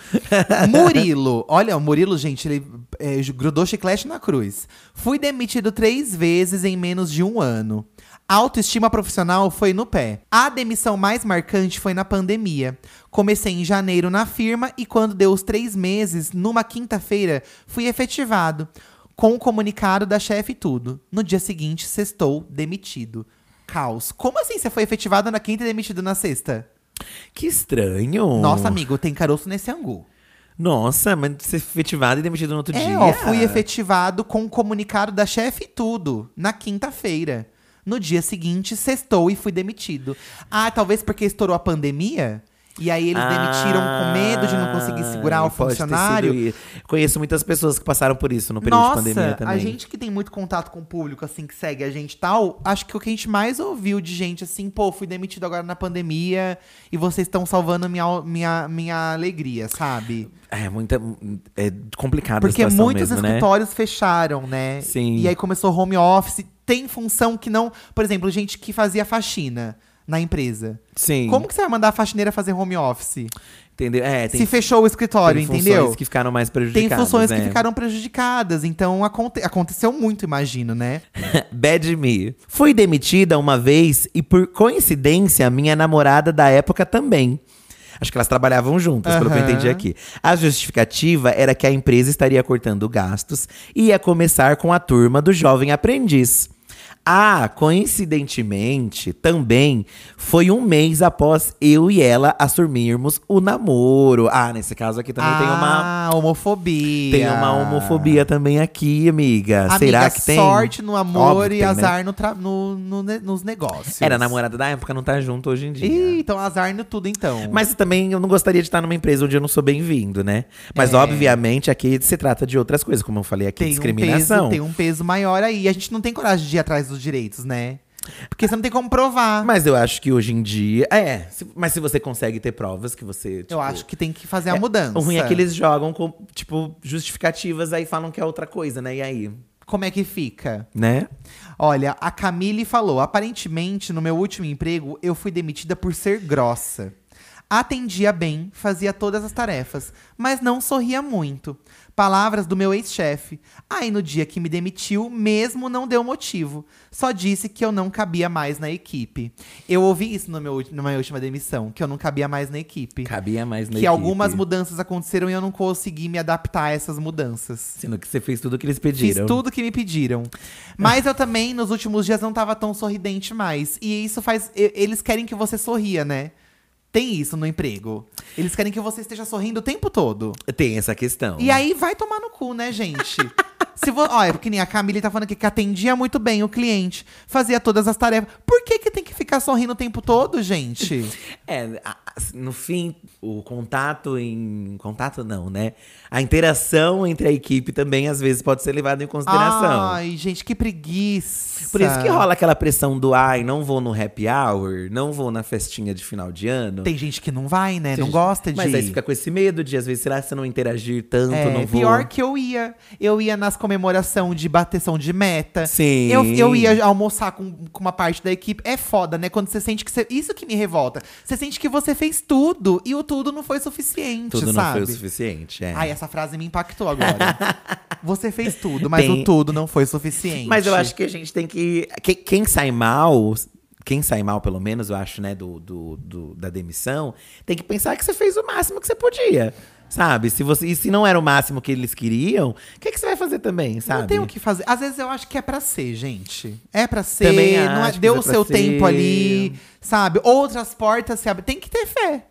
Murilo. Olha, o Murilo, gente, ele é, grudou chiclete na cruz. Fui demitido três vezes em menos de um ano. A autoestima profissional foi no pé. A demissão mais marcante foi na pandemia. Comecei em janeiro na firma e quando deu os três meses, numa quinta-feira, fui efetivado. Com o comunicado da chefe e tudo. No dia seguinte, sextou, demitido. Caos. Como assim você foi efetivado na quinta e demitido na sexta? Que estranho. Nossa, amigo, tem caroço nesse angu. Nossa, mas ser efetivado e demitido no outro É, dia. ó, fui efetivado com o comunicado da chefe e tudo, na quinta-feira. No dia seguinte, sextou e fui demitido. Ah, talvez porque estourou a pandemia? E aí eles demitiram com medo de não conseguir segurar o pode ter funcionário. sido isso. Conheço muitas pessoas que passaram por isso no período Nossa, de pandemia também. a gente que tem muito contato com o público, assim, que segue a gente e tal, acho que o que a gente mais ouviu de gente, assim, pô, fui demitido agora na pandemia e vocês estão salvando minha, minha, minha alegria, sabe? É, muita, é complicado Porque a situação muitos mesmo, escritórios fecharam, né? Sim. E aí começou home office. Tem função que não… Por exemplo, gente que fazia faxina na empresa. Sim. Como que você vai mandar a faxineira fazer home office? Entendeu? É, tem, Se fechou o escritório, tem entendeu? funções que ficaram mais Tem prejudicadas. funções né? que ficaram prejudicadas. Então, aconte- aconteceu muito, imagino, né? Bad me. Fui demitida uma vez e, por coincidência, minha namorada da época também. Acho que elas trabalhavam juntas, pelo que eu Aham. entendi aqui. A justificativa era que a empresa estaria cortando gastos e ia começar com a turma do jovem aprendiz. Ah, coincidentemente, também foi um mês após eu e ela assumirmos o namoro. Ah, nesse caso aqui também ah, tem uma… homofobia. Tem uma homofobia também aqui, amiga. Amiga, Será que tem? sorte no amor Óbvio que e tem, né? azar no tra- no- no ne- nos negócios. Era a namorada da época, não tá junto hoje em dia. Ih, então azar no tudo, então. Mas também eu não gostaria de estar numa empresa onde eu não sou bem-vindo, né? Mas É. obviamente aqui se trata de outras coisas, como eu falei aqui, tem um, discriminação. peso, tem um peso maior aí. A gente não tem coragem de ir atrás dos direitos, né? Porque você não tem como provar. Mas eu acho que hoje em dia. É, se- mas se você consegue ter provas que você. Tipo, Eu acho que tem que fazer a é, mudança. O ruim é que eles jogam com, tipo, justificativas, aí falam que é outra coisa, né? E aí? Como é que fica? Né? Olha, a Camille falou: aparentemente, no meu último emprego, eu fui demitida por ser grossa. Atendia bem, fazia todas as tarefas, mas não sorria muito. Palavras do meu ex-chefe. Aí no dia que me demitiu, mesmo não deu motivo. Só disse que eu não cabia mais na equipe. Eu ouvi isso no meu, na minha última demissão, que eu não cabia mais na equipe. Cabia mais na que equipe. algumas mudanças aconteceram e eu não consegui me adaptar a essas mudanças. Sendo que você fez tudo o que eles pediram. Fiz tudo que me pediram. Mas eu também, nos últimos dias, não tava tão sorridente mais. E isso faz… e- Eles querem que você sorria, né? Tem isso no emprego. Eles querem que você esteja sorrindo o tempo todo. Tem essa questão. E aí vai tomar no cu, né, gente? Se vo... Ó, é porque nem a Camille tá falando aqui que atendia muito bem o cliente, fazia todas as tarefas. Por que que tem que ficar sorrindo o tempo todo, gente? É, a- a- no fim, o contato em… Contato não, né? A interação entre a equipe também, às vezes, pode ser levada em consideração. Ai, gente, que preguiça. Por isso que rola aquela pressão do ai, não vou no happy hour, não vou na festinha de final de ano. Tem gente que não vai, né? Tem Não gente- gosta de Mas ir. aí você fica com esse medo de, às vezes, será que se eu não interagir tanto, É, não vou… pior que eu ia. Eu ia nas comemoração de bateção de meta. Sim. Eu, eu ia almoçar com, com uma parte da equipe. É foda, né? Quando você sente que você… Isso que me revolta. Você sente que você fez tudo e o tudo não foi suficiente, Tudo não sabe? foi o suficiente, é. Ai, essa frase me impactou agora. Você fez tudo, mas Tem- o tudo não foi suficiente. Mas eu acho que a gente tem que… que- Quem sai mal… Quem sai mal, pelo menos, eu acho, né, do, do, do- da demissão, tem que pensar que você fez o máximo que você podia. Sabe? Se você, e se não era o máximo que eles queriam, o que, que você vai fazer também, sabe? Não tem o que fazer. Às vezes eu acho que é pra ser, gente. É pra ser. Também não é, acho que deu é o pra seu ser. tempo ali, sabe? Outras portas se abrem. Tem que ter fé.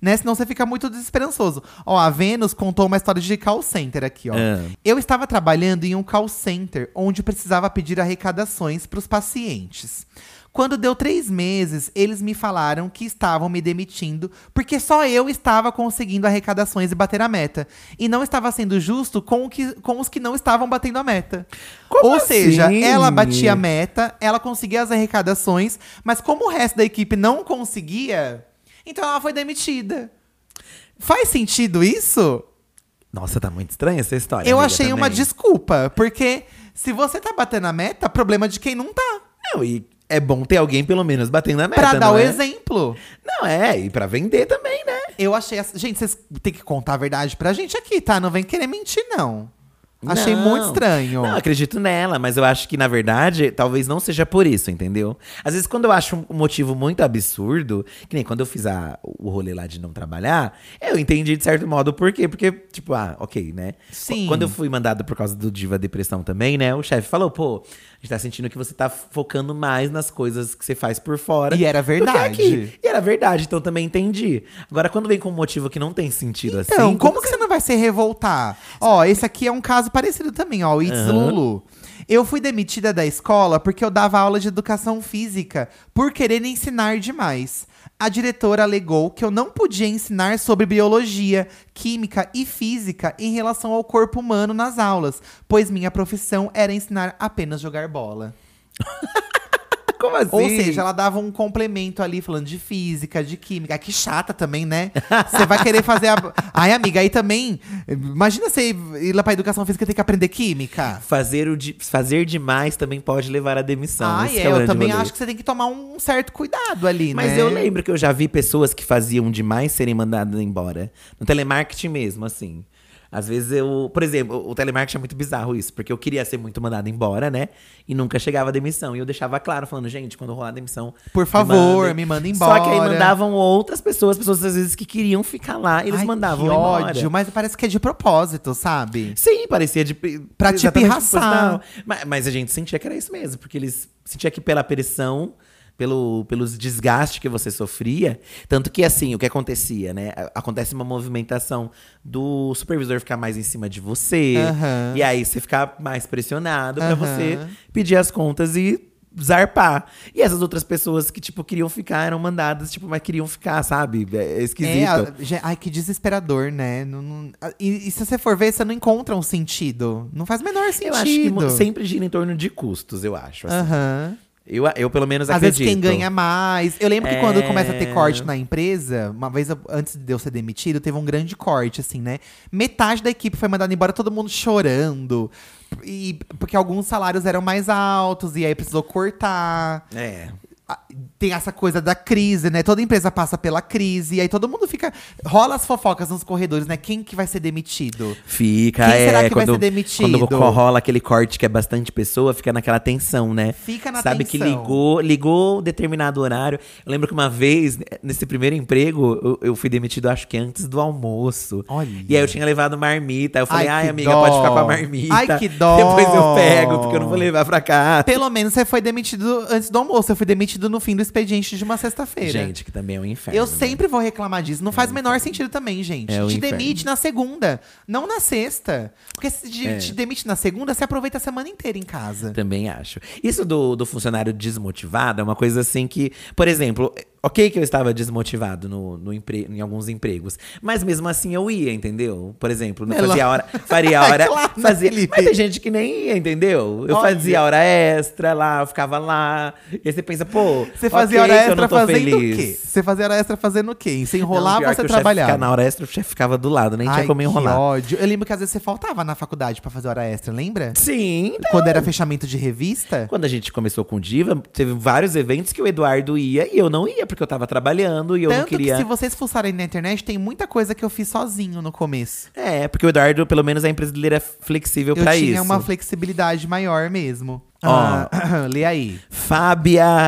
né? Senão você fica muito desesperançoso. Ó, a Vênus contou uma história de call center aqui, ó. Ah. Eu estava trabalhando em um call center onde precisava pedir arrecadações para os pacientes. Quando deu três meses, eles me falaram que estavam me demitindo porque só eu estava conseguindo arrecadações e bater a meta. E não estava sendo justo com, o que, com os que não estavam batendo a meta. Como Ou assim? seja, ela batia a meta, ela conseguia as arrecadações, mas como o resto da equipe não conseguia, então ela foi demitida. Faz sentido isso? Nossa, tá muito estranha essa história. Eu amiga, achei uma também. desculpa, porque se você tá batendo a meta, problema de quem não tá. Não, e é bom ter alguém pelo menos batendo a meta, Pra dar não o é? exemplo. Não, é, e pra vender também, né? Eu achei. essa- Gente, vocês têm que contar a verdade pra gente aqui, tá? Não vem querer mentir, não. Achei Não. muito estranho. Não, acredito nela, mas eu acho que, na verdade, talvez não seja por isso, entendeu? Às vezes, quando eu acho um motivo muito absurdo, que nem quando eu fiz a, o rolê lá de não trabalhar, eu entendi de certo modo o porquê. Porque, tipo, ah, ok, né? Sim. Quando eu fui mandado por causa do Diva Depressão também, né? O chefe falou, pô, a gente tá sentindo que você tá focando mais nas coisas que você faz por fora. E era do que verdade. aqui. E era verdade, então também entendi. Agora, quando vem com um motivo que não tem sentido Então, assim. como que você não vai se revoltar? Ó, esse aqui é um caso parecido também, ó. O It's Aham. Lulu. Eu fui demitida da escola porque eu dava aula de educação física por querer ensinar demais. A diretora alegou que eu não podia ensinar sobre biologia, química e física em relação ao corpo humano nas aulas, pois minha profissão era ensinar apenas jogar bola. Como assim? Ou seja, ela dava um complemento ali, falando de física, de química. Que chata também, né? Você vai querer fazer a… Ai, amiga, aí também… Imagina você ir lá pra educação física e ter que aprender química. Fazer, o de- fazer demais também pode levar à demissão. Ah, Esse é, que é o eu grande também rolê. acho que você tem que tomar um certo cuidado ali, Mas né? eu lembro que eu já vi pessoas que faziam demais serem mandadas embora. No telemarketing mesmo, assim. Às vezes eu… Por exemplo, o telemarketing é muito bizarro isso. Porque eu queria ser muito mandado embora, né? E nunca chegava a demissão. E eu deixava claro, falando, gente, quando rolar a demissão… Por favor, me manda embora. Só que aí mandavam outras pessoas. Pessoas às vezes que queriam ficar lá. Eles Ai, mandavam que embora. ódio, mas parece que é de propósito, sabe? Sim, parecia de… Pra te exatamente pirraçar. proposital. Mas, mas a gente sentia que era isso mesmo. Porque eles sentiam que pela pressão… Pelo, pelos desgastes que você sofria. Tanto que, assim, o que acontecia, né? A- Acontece uma movimentação do supervisor ficar mais em cima de você. Aham. E aí você ficar mais pressionado pra Aham. você pedir as contas e zarpar. E essas outras pessoas que, tipo, queriam ficar, eram mandadas, tipo, mas queriam ficar, sabe? É esquisito. É, a- ge- ai, que desesperador, né? Não- não- e, e se você for ver, você não encontra um sentido. Não faz o menor sentido. Eu acho que mo- sempre gira em torno de custos, eu acho. assim. Aham. Eu, eu, pelo menos, Às acredito. vezes quem ganha mais. Eu lembro que É. quando começa a ter corte na empresa, uma vez eu- antes de eu ser demitido, teve um grande corte, assim, né? Metade da equipe foi mandada embora, todo mundo chorando. E, porque alguns salários eram mais altos, e aí precisou cortar. É. Ah, tem essa coisa da crise, né? Toda empresa passa pela crise, e aí todo mundo fica… Rola as fofocas nos corredores, né? Quem que vai ser demitido? Fica, Quem é. será que vai quando, ser demitido? Quando rola aquele corte que é bastante pessoa, fica naquela tensão, né? Fica na Sabe tensão. que ligou, ligou determinado horário. Eu lembro que uma vez, nesse primeiro emprego, eu, eu fui demitido, acho que antes do almoço. Olha. E aí eu tinha levado marmita. Eu falei, Ai, ai, que amiga, dó. pode ficar com a marmita. Ai, que dó. Depois eu pego, porque eu não vou levar pra casa. Pelo menos você foi demitido antes do almoço. Eu fui demitido no fim do expediente de uma sexta-feira. Gente, que também é um inferno. Eu né? sempre vou reclamar disso. Não faz o menor sentido também, gente. É o te inferno. demite na segunda, não na sexta. Porque se te, É. te demite na segunda, você aproveita a semana inteira em casa. Também acho. Isso do, do funcionário desmotivado é uma coisa assim que… Por exemplo, ok que eu estava desmotivado no, no empre, em alguns empregos. Mas mesmo assim eu ia, entendeu? Por exemplo, não Ela- fazia hora… Faria hora… Claro, né, fazia, Felipe? mas tem gente que nem ia, entendeu? Eu Olha. fazia hora extra lá, eu ficava lá. E aí você pensa, pô… Você fazia ok hora que eu não extra tô fazendo feliz. o quê? Você fazia hora extra fazendo o quê? Você Não, enrolava pior ou você que o chefe trabalhava? fica- na hora extra, o chefe ficava do lado, nem tinha Ai, como que enrolar. ódio. Eu lembro que às vezes você faltava na faculdade pra fazer hora extra, lembra? Sim, então, Quando era fechamento de revista? quando a gente começou com Diva, teve vários eventos que o Eduardo ia e eu não ia, porque eu tava trabalhando e eu Tanto não queria. que se vocês fuçarem na internet, tem muita coisa que eu fiz sozinho no começo. É, porque o Eduardo, pelo menos a empresa dele era flexível Eu pra tinha isso. uma flexibilidade maior mesmo. Ah, lê aí. Fábia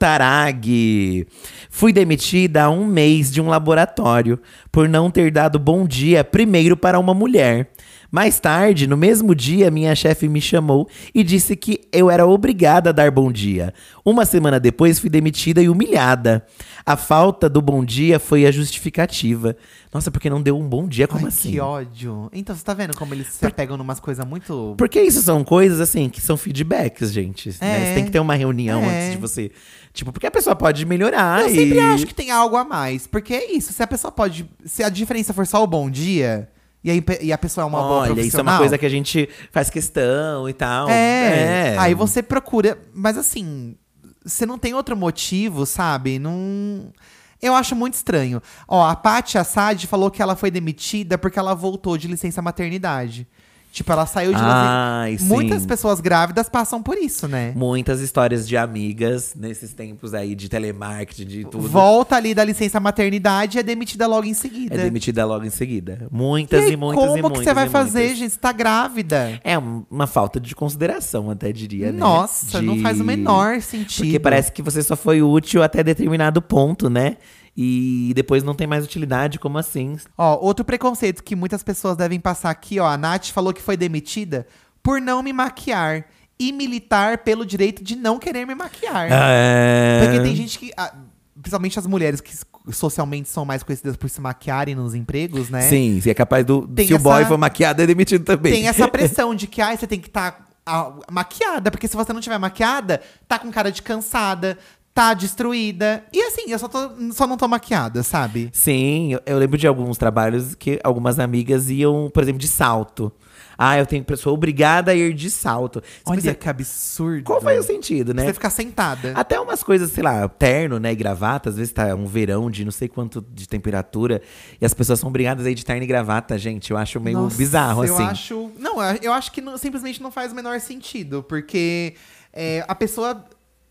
Cantaraghi. Fui demitida há um mês de um laboratório por não ter dado bom dia primeiro para uma mulher. Mais tarde, no mesmo dia, minha chefe me chamou e disse que eu era obrigada a dar bom dia. Uma semana depois, fui demitida e humilhada. A falta do bom dia foi a justificativa. Nossa, porque não deu um bom dia? Como Ai, assim? que ódio. Então, você tá vendo como eles se apegam numas coisas muito… Porque isso são coisas, assim, que são feedbacks, gente. É. Né? Você tem que ter uma reunião É. antes de você… Tipo, porque a pessoa pode melhorar Eu e… sempre acho que tem algo a mais. Porque é isso, se a pessoa pode… Se a diferença for só o bom dia… E, aí, e a pessoa é uma boa Olha, profissional… isso é uma coisa que a gente faz questão e tal. É, É. aí você procura… Mas assim, você não tem outro motivo, sabe? Não… Eu acho muito estranho. Ó, a Paty Assad falou que ela foi demitida porque ela voltou de licença maternidade. Tipo, ela saiu de Ai, licença. sim. Muitas pessoas grávidas passam por isso, né? Muitas histórias de amigas nesses tempos aí de telemarketing, de tudo. Volta ali da licença maternidade e é demitida logo em seguida. É demitida logo em seguida. E Muitas aí, e muitas como e muitas. que você vai e fazer, muitas. gente? Você tá grávida. É um- uma falta de consideração, até diria, né? Nossa, não De- faz o menor sentido. Porque parece que você só foi útil até determinado ponto, né? E depois não tem mais utilidade, como assim? Ó, outro preconceito que muitas pessoas devem passar aqui, ó. A Nath falou que foi demitida por não me maquiar e militar pelo direito de não querer me maquiar. É... Porque tem gente que… ah, principalmente as mulheres que socialmente são mais conhecidas por se maquiarem nos empregos, né? Sim, se é capaz do… Tem se o boy essa- for maquiado, é demitido também. Tem essa pressão de que ai, você tem que estar maquiada. Porque se você não tiver maquiada, tá com cara de cansada, tá destruída. E assim, eu só, tô, só não tô maquiada, sabe? Sim, eu, eu lembro de alguns trabalhos que algumas amigas iam, por exemplo, de salto. Ah, eu tenho pessoa obrigada a ir de salto. Você Olha pensa, que absurdo. qual foi o sentido, né? Você ficar sentada. Até umas coisas, sei lá, terno, né, e gravata. Às vezes tá um verão de não sei quanto de temperatura. E as pessoas são obrigadas a ir de terno e gravata, gente. Eu acho meio Nossa, bizarro, eu assim. acho. Não, eu acho que não- simplesmente não faz o menor sentido. Porque é, a pessoa.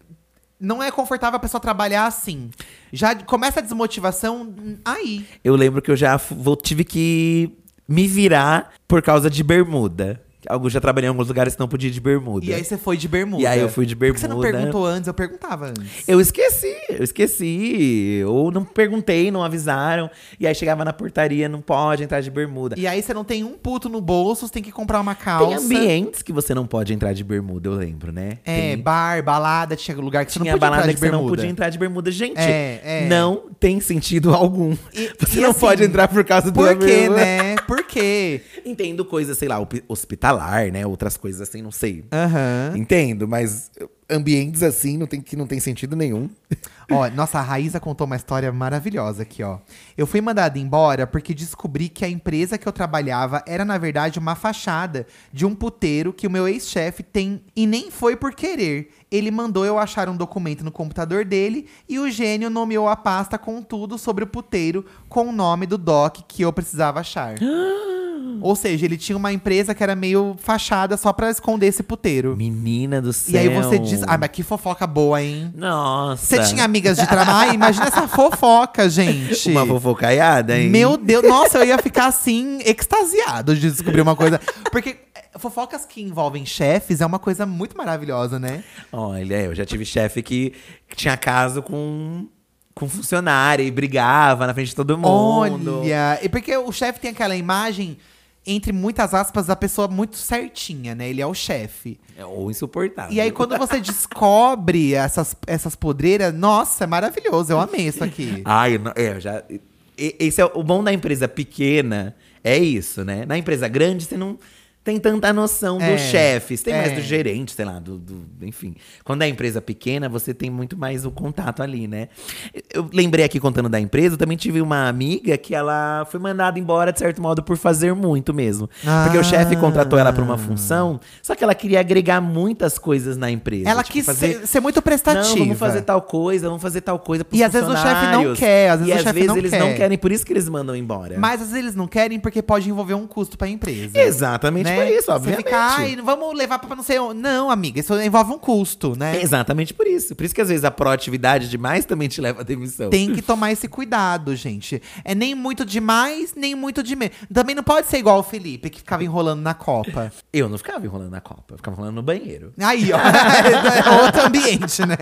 Não é confortável a pessoa trabalhar assim. Já começa a desmotivação aí. Eu lembro que eu já fu- vou- tive que me virar por causa de bermuda. Eu já trabalhei em alguns lugares que não podia ir de bermuda. E aí você foi de bermuda. E aí eu fui de Por que você não bermuda. perguntou antes? Eu perguntava antes. Eu esqueci, eu esqueci. Ou não perguntei, não avisaram. E aí chegava na portaria, não pode entrar de bermuda. E aí você não tem um puto no bolso, você tem que comprar uma calça. Tem ambientes que você não pode entrar de bermuda, eu lembro, né? É, Tem- bar, balada, tinha lugar que você tinha não podia balada entrar que de você bermuda. não podia entrar de bermuda. Gente, É, é. não tem sentido algum. E- você e não assim, pode entrar por causa do Por quê, né? Por quê? Entendo coisas, sei lá, op- hospitalar, né? Outras coisas assim, não sei. Aham. Entendo, mas ambientes assim não tem, que não tem sentido nenhum. Ó, nossa, a Raíza contou uma história maravilhosa aqui, ó. Eu fui mandada embora porque descobri que a empresa que eu trabalhava era, na verdade, uma fachada de um puteiro que o meu ex-chefe tem e nem foi por querer. Ele mandou eu achar um documento no computador dele e o gênio nomeou a pasta com tudo sobre o puteiro com o nome do doc que eu precisava achar. Ou seja, ele tinha uma empresa que era meio fachada só pra esconder esse puteiro. Menina do céu. E aí você diz… Ai, mas que fofoca boa, hein? Nossa. Você tinha amigas de trabalho? Ai, imagina essa fofoca, gente. Uma fofocaiada, hein? Meu Deus, nossa, eu ia ficar assim, extasiado de descobrir uma coisa. Porque é, fofocas que envolvem chefes é uma coisa muito maravilhosa, né? Olha, eu já tive chefe que, que tinha caso com, com funcionária e brigava na frente de todo mundo. Olha, e porque o chefe tem aquela imagem, entre muitas aspas, da pessoa muito certinha, né? Ele é o chefe. É, ou insuportável. E aí, quando você descobre essas, essas podreiras, nossa, é maravilhoso. Eu amei isso aqui. Ai, eu não- é, eu já. e- Esse é o bom da empresa pequena, é isso, né? Na empresa grande, você não tem tanta noção É, dos chefes, tem mais é. do gerente, sei lá, do, do- enfim. Quando é empresa pequena, você tem muito mais o contato ali, né? Eu lembrei aqui contando da empresa, eu também tive uma amiga que ela foi mandada embora, de certo modo, por fazer muito mesmo. Porque o chefe contratou ela para uma função, só que ela queria agregar muitas coisas na empresa. Ela tipo, quis fazer ser, ser muito prestativa. não, vamos fazer tal coisa, vamos fazer tal coisa pros E às vezes o chefe não funcionários. quer, às vezes e o às chefe vezes não eles quer. não querem, por isso que eles mandam embora. Mas às vezes eles não querem porque pode envolver um custo pra empresa. Exatamente Né? né? por isso, Você obviamente. fica, ai, vamos levar pra não sei onde. Não, amiga, isso envolve um custo, né? Exatamente por isso. Por isso que às vezes a proatividade demais também te leva à demissão. Tem que tomar esse cuidado, gente. É nem muito de mais, nem muito de menos. Também não pode ser igual o Felipe, que ficava enrolando na Copa. Eu não ficava enrolando na Copa, eu ficava enrolando no banheiro. Aí, ó. É outro ambiente, né?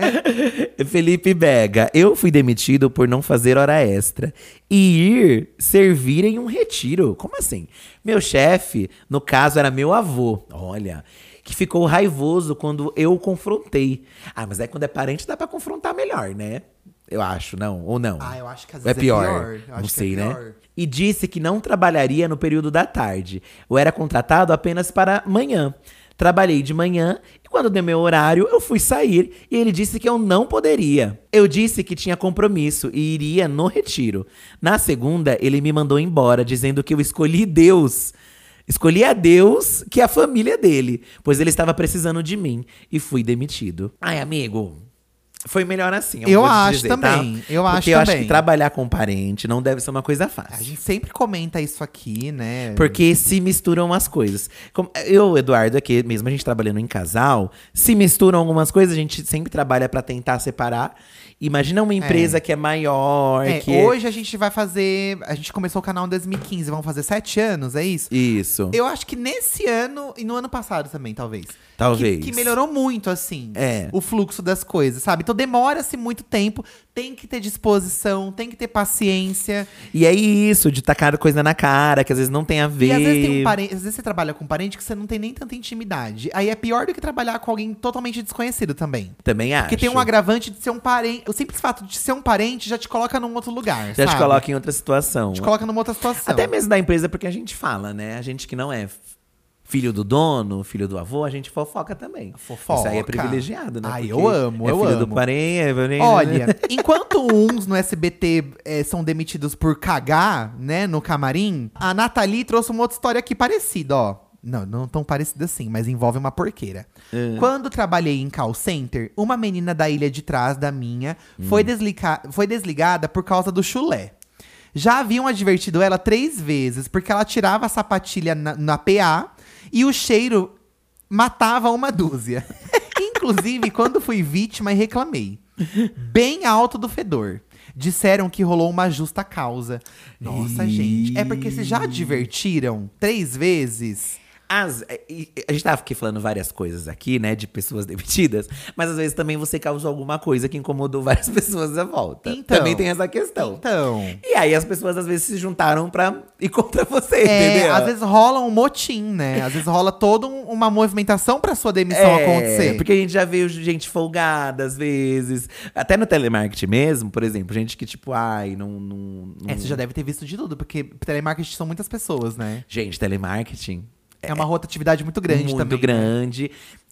Felipe Bega, eu fui demitido por não fazer hora extra e ir servir em um retiro. Como assim? Meu chefe, no caso, era meu avô. Olha, que ficou raivoso quando eu o confrontei. Ah, mas é quando é parente dá pra confrontar melhor, né? Eu acho, não? Ou não? Ah, eu acho que às Ou é vezes pior. é pior. Eu Não acho sei, que é né? pior. E disse que não trabalharia no período da tarde. Eu era contratado apenas para manhã. Trabalhei de manhã e quando deu meu horário, eu fui sair e ele disse que eu não poderia. Eu disse que tinha compromisso e iria no retiro. Na segunda, ele me mandou embora, dizendo que eu escolhi Deus. Escolhi a Deus que a família dele, pois ele estava precisando de mim e fui demitido. Ai, amigo, foi melhor assim. Eu vou te acho dizer, também, tá? eu acho Porque eu acho também. que trabalhar com parente não deve ser uma coisa A fácil. gente sempre comenta isso aqui, né? Porque se misturam as coisas. Como eu, Eduardo, aqui, mesmo a gente trabalhando em casal, se misturam algumas coisas, a gente sempre trabalha pra tentar separar. Imagina uma empresa que é maior. É, que hoje a gente vai fazer. A gente começou o canal em dois mil e quinze, vamos fazer sete anos, é isso? Isso. Eu acho que nesse ano e no ano passado também, talvez. Talvez. Que, que melhorou muito, assim, É. o fluxo das coisas, sabe? Então demora-se muito tempo, tem que ter disposição, tem que ter paciência. E é isso, de tacar coisa na cara, que às vezes não tem a ver. E às vezes, tem um parente, às vezes você trabalha com um parente que você não tem nem tanta intimidade. Aí é pior do que trabalhar com alguém totalmente desconhecido também. Também acho. Porque tem um agravante de ser um parente. O simples fato de ser um parente já te coloca num outro lugar. Já sabe? te coloca em outra situação. Te coloca numa outra situação. Até mesmo da empresa, porque a gente fala, né? A gente que não é filho do dono, filho do avô, a gente fofoca também. Fofoca. Isso aí é privilegiado, né? Ai, Porque eu amo, é eu filho amo. do parente, é parente, Olha, enquanto uns no S B T eh, são demitidos por cagar, né, no camarim, a Nathalie trouxe uma outra história aqui parecida, ó. Não, não tão parecida assim, mas envolve uma porqueira. Quando trabalhei em call center, uma menina da ilha de trás da minha foi, desliga- foi desligada por causa do chulé. Já haviam advertido ela três vezes, porque ela tirava a sapatilha na, na P A e o cheiro matava uma dúzia. Inclusive, quando fui vítima e reclamei. Bem alto do fedor. Disseram que rolou uma justa causa. Nossa, Ih. gente. É porque vocês já advertiram três vezes? As, e- e- a gente tava aqui falando várias coisas aqui, né, de pessoas demitidas, mas às vezes também você causou alguma coisa que incomodou várias pessoas à volta. Então. Também tem essa questão. Então. E aí as pessoas às vezes se juntaram pra ir contra você, É, entendeu? às vezes rola um motim, né? Às vezes rola toda um- uma movimentação pra sua demissão acontecer. Porque a gente já viu gente folgada às vezes. Até no telemarketing mesmo, por exemplo, gente que tipo, ai, não. não, não... É, você já deve ter visto de tudo, porque telemarketing são muitas pessoas, né? Gente, telemarketing. É uma rotatividade muito grande muito também. né? grande.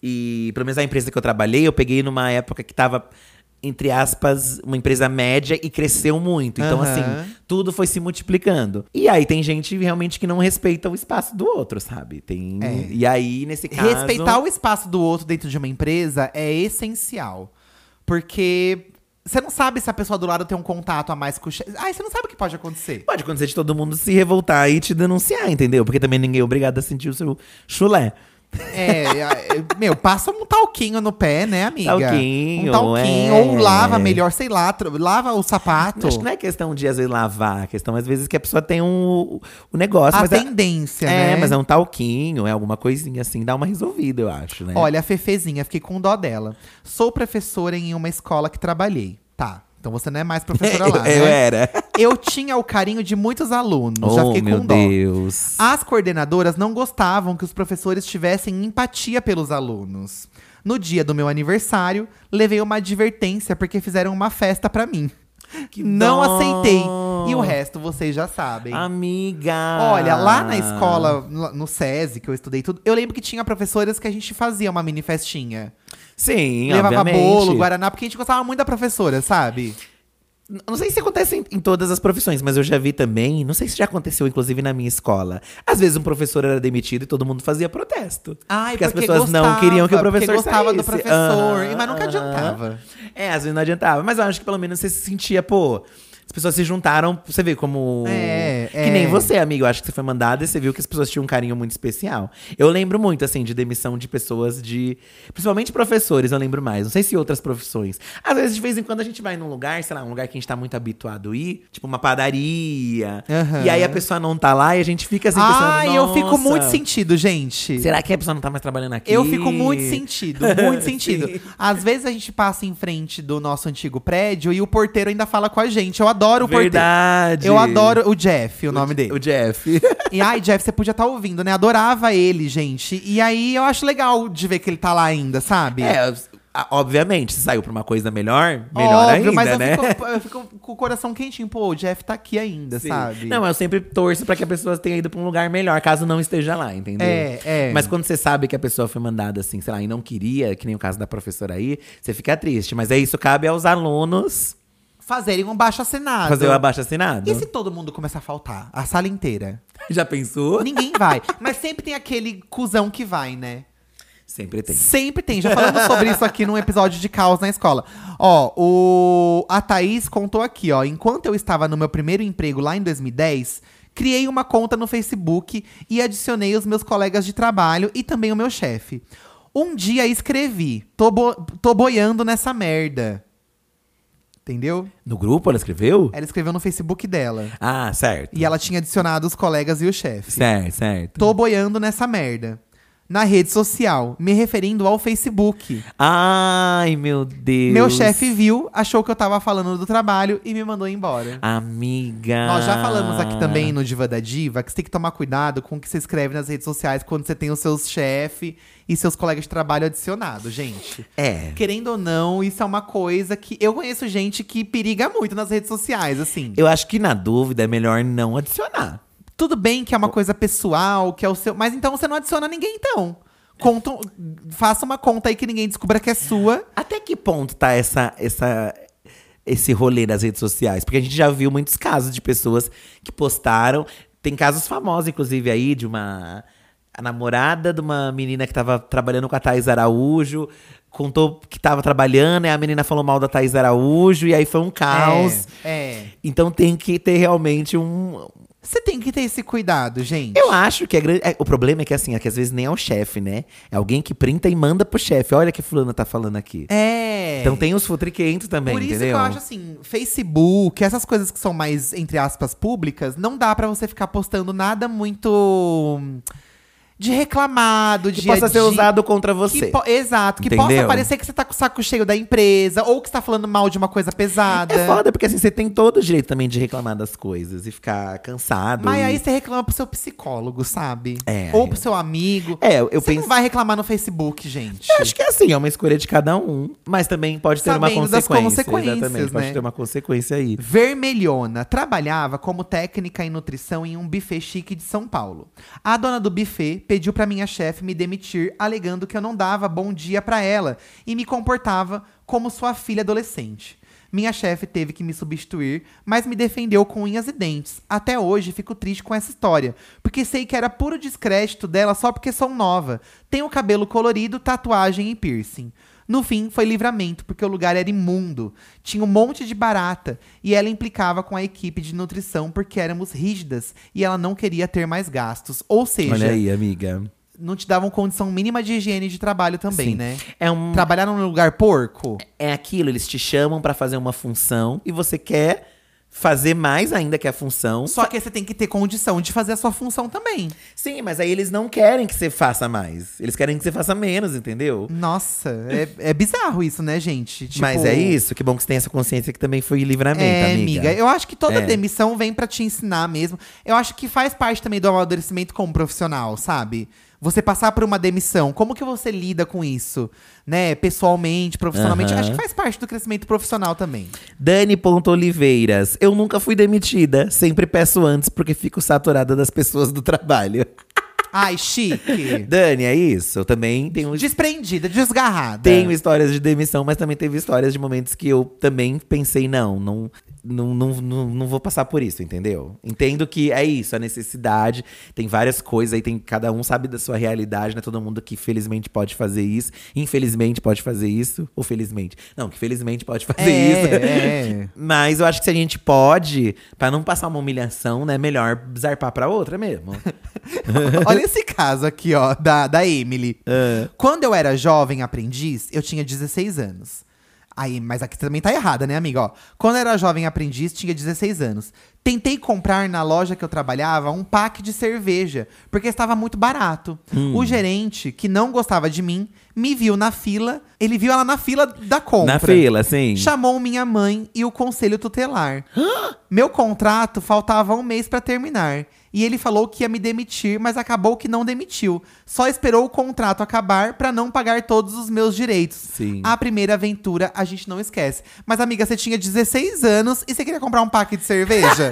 E pelo menos a empresa que eu trabalhei, eu peguei numa época que tava, entre aspas, uma empresa média e cresceu muito. Então, Aham. assim, tudo foi se multiplicando. E aí tem gente realmente que não respeita o espaço do outro, sabe? Tem. É. E aí, nesse caso. Respeitar o espaço do outro dentro de uma empresa é essencial. Porque você não sabe se a pessoa do lado tem um contato a mais com o chefe. Ai, você não sabe o que pode acontecer. Pode acontecer de todo mundo se revoltar e te denunciar, entendeu? Porque também ninguém é obrigado a sentir o seu chulé. É, é, meu, passa um talquinho no pé, né, amiga? Talquinho, Um talquinho, é. ou lava melhor, sei lá, tro- lava o sapato. Acho que não é questão de, às vezes, lavar. A questão, às vezes, que a pessoa tem um, o negócio. A mas é- tendência, É, né? mas é um talquinho, é alguma coisinha assim, dá uma resolvida, eu acho, né? Olha, a Fefezinha, fiquei com dó dela. Sou professora em uma escola que trabalhei. Tá, então você não é mais professora lá, eu né? era. Eu tinha o carinho de muitos alunos, já Oh, fiquei meu com dó. Deus. As coordenadoras não gostavam que os professores tivessem empatia pelos alunos. No dia do meu aniversário, levei uma advertência porque fizeram uma festa pra mim. Não dó. aceitei. E o resto vocês já sabem. Amiga! Olha, lá na escola, no no SESI, que eu estudei tudo, eu lembro que tinha professoras que a gente fazia uma mini festinha. Sim, Levava obviamente. bolo, guaraná, porque a gente gostava muito da professora, sabe? Não sei se acontece em, em todas as profissões, mas eu já vi também, não sei se já aconteceu, inclusive, na minha escola. Às vezes um professor era demitido e todo mundo fazia protesto. Ai, porque as pessoas não queriam que o professor porque gostava do saísse. professor, Aham, mas nunca aham. adiantava. É, às vezes não adiantava. Mas eu acho que pelo menos você se sentia, pô… As pessoas se juntaram, você vê como… É, que é. nem você, amigo. Eu acho que você foi mandada e você viu que as pessoas tinham um carinho muito especial. Eu lembro muito, assim, de demissão de pessoas de… Principalmente professores, eu lembro mais. Não sei se outras profissões. Às vezes, de vez em quando, a gente vai num lugar, sei lá, um lugar que a gente tá muito habituado a ir. Tipo uma padaria. Aham. E aí a pessoa não tá lá e a gente fica assim Ah, pensando, eu fico "Nossa, muito sentido, gente. será que a pessoa não tá mais trabalhando aqui?" Eu fico muito sentido, muito sentido. Sim. Às vezes a gente passa em frente do nosso antigo prédio e o porteiro ainda fala com a gente. Eu adoro o porteiro. Verdade. Eu adoro o Jeff, o, nome dele. O Jeff. E ai, Jeff, você podia estar ouvindo, né? Adorava ele, gente. E aí eu acho legal de ver que ele tá lá ainda, sabe? É, a- obviamente, se saiu pra uma coisa melhor, melhor Óbvio, ainda, mas eu, né? fico, eu fico com o coração quentinho. Pô, o Jeff tá aqui ainda, Sim. sabe? Não, mas eu sempre torço pra que a pessoa tenha ido pra um lugar melhor, caso não esteja lá, entendeu? É, é. Mas quando você sabe que a pessoa foi mandada assim, sei lá, e não queria, que nem o caso da professora aí, você fica triste. Mas é isso, cabe aos alunos Fazerem um baixo assinado. fazer o abaixo-assinado. E se todo mundo começar a faltar? A sala inteira? Já pensou? Ninguém vai. Mas sempre tem aquele cuzão que vai, né? Sempre tem. Sempre tem. Já falamos sobre isso aqui num episódio de Caos na Escola. Ó, o… a Thaís contou aqui, ó. Enquanto eu estava no meu primeiro emprego lá em dois mil e dez, criei uma conta no Facebook e adicionei os meus colegas de trabalho e também o meu chefe. Um dia escrevi, tô, bo tô boiando nessa merda. Entendeu? No grupo ela escreveu? Ela escreveu no Facebook dela. Ah, certo. E ela tinha adicionado os colegas e o chefe. Certo, certo. Tô boiando nessa merda. Na rede social, me referindo ao Facebook. Ai, meu Deus. Meu chefe viu, achou que eu tava falando do trabalho e me mandou embora. Amiga. Nós já falamos aqui também no Diva da Diva que você tem que tomar cuidado com o que você escreve nas redes sociais quando você tem os seus chefes e seus colegas de trabalho adicionados, gente. É. Querendo ou não, isso é uma coisa que… Eu conheço gente que periga muito nas redes sociais, assim. Eu acho que na dúvida é melhor não adicionar. Tudo bem que é uma coisa pessoal, que é o seu… Mas então você não adiciona ninguém, então. Conta, faça uma conta aí que ninguém descubra que é sua. Até que ponto tá essa, essa, esse rolê das redes sociais? Porque a gente já viu muitos casos de pessoas que postaram. Tem casos famosos, inclusive, aí, de uma… A namorada de uma menina que tava trabalhando com a Thaís Araújo. Contou que tava trabalhando, e a menina falou mal da Thaís Araújo. E aí foi um caos. É, é. Então tem que ter realmente um… Você tem que ter esse cuidado, gente. Eu acho que é grande. é, o problema é que assim, é que às vezes nem é o chefe, né? É alguém que printa e manda pro chefe. Olha o que fulano tá falando aqui. É. Então tem os futriquentos também, Por isso entendeu? que eu acho assim, Facebook, essas coisas que são mais, entre aspas, públicas, não dá pra você ficar postando nada muito… de reclamado, que de possa ser de- usado contra que você. po- Exato, que Entendeu? possa parecer que você tá com o saco cheio da empresa, ou que você tá falando mal de uma coisa pesada. É foda, porque assim, você tem todo o direito também de reclamar das coisas e ficar cansado. Mas e… aí você reclama pro seu psicólogo, sabe? É, Ou aí- pro seu amigo. É, eu, eu Você penso. não vai reclamar no Facebook, gente. Eu acho que é assim, é uma escolha de cada um, mas também pode ter uma Sabendo das consequência. consequências, Exatamente, pode né? ter uma consequência aí. Vermelhona trabalhava como técnica em nutrição em um buffet chique de São Paulo. A dona do buffet pediu pra minha chefe me demitir, alegando que eu não dava bom dia pra ela e me comportava como sua filha adolescente. Minha chefe teve que me substituir, mas me defendeu com unhas e dentes. Até hoje fico triste com essa história, porque sei que era puro descrédito dela só porque sou nova. Tenho cabelo colorido, tatuagem e piercing. No fim, foi livramento, porque o lugar era imundo. Tinha um monte de barata. E ela implicava com a equipe de nutrição porque éramos rígidas e ela não queria ter mais gastos. Ou seja, Olha aí, amiga. não te davam condição mínima de higiene de trabalho também, Sim. né? É um. Trabalhar num lugar porco? É aquilo, eles te chamam pra fazer uma função e você quer fazer mais ainda que a função. Só que você tem que ter condição de fazer a sua função também. Sim, mas aí eles não querem que você faça mais. Eles querem que você faça menos, entendeu? Nossa, é, é bizarro isso, né, gente? Tipo, Mas é isso, que bom que você tem essa consciência que também foi livramento, É, amiga. amiga. Eu acho que toda É. demissão vem pra te ensinar mesmo. Eu acho que faz parte também do amadurecimento como profissional, sabe? Você passar por uma demissão, como que você lida com isso? Né? Pessoalmente, profissionalmente. Aham. Acho que faz parte do crescimento profissional também. Dani.Oliveiras. Eu nunca fui demitida. Sempre peço antes porque fico saturada das pessoas do trabalho. Ai, chique. Dani, é isso. Eu também tenho… Desprendida, desgarrada. Tenho histórias de demissão, mas também teve histórias de momentos que eu também pensei, não, não, não, não, não, não vou passar por isso, entendeu? Entendo que é isso, a necessidade. Tem várias coisas aí, tem, cada um sabe da sua realidade, não é todo mundo que felizmente pode fazer isso. Infelizmente pode fazer isso. Ou felizmente. Não, que felizmente pode fazer É, isso. é. Mas eu acho que se a gente pode, pra não passar uma humilhação, né, melhor zarpar pra outra mesmo. Olha esse caso aqui, ó, da, da Emily. Ah. Quando eu era jovem aprendiz, eu tinha dezesseis anos. Aí, mas aqui também tá errada, né, amiga? Ó, quando eu era jovem aprendiz, tinha dezesseis anos. Tentei comprar na loja que eu trabalhava um pack de cerveja, porque estava muito barato. Hum. O gerente, que não gostava de mim, me viu na fila. Ele viu ela na fila da compra. Na fila, sim. Chamou minha mãe e o conselho tutelar. Meu contrato faltava um mês pra terminar. E ele falou que ia me demitir, mas acabou que não demitiu. Só esperou o contrato acabar pra não pagar todos os meus direitos. Sim. A primeira aventura a gente não esquece. Mas, amiga, você tinha dezesseis anos e você queria comprar um pack de cerveja?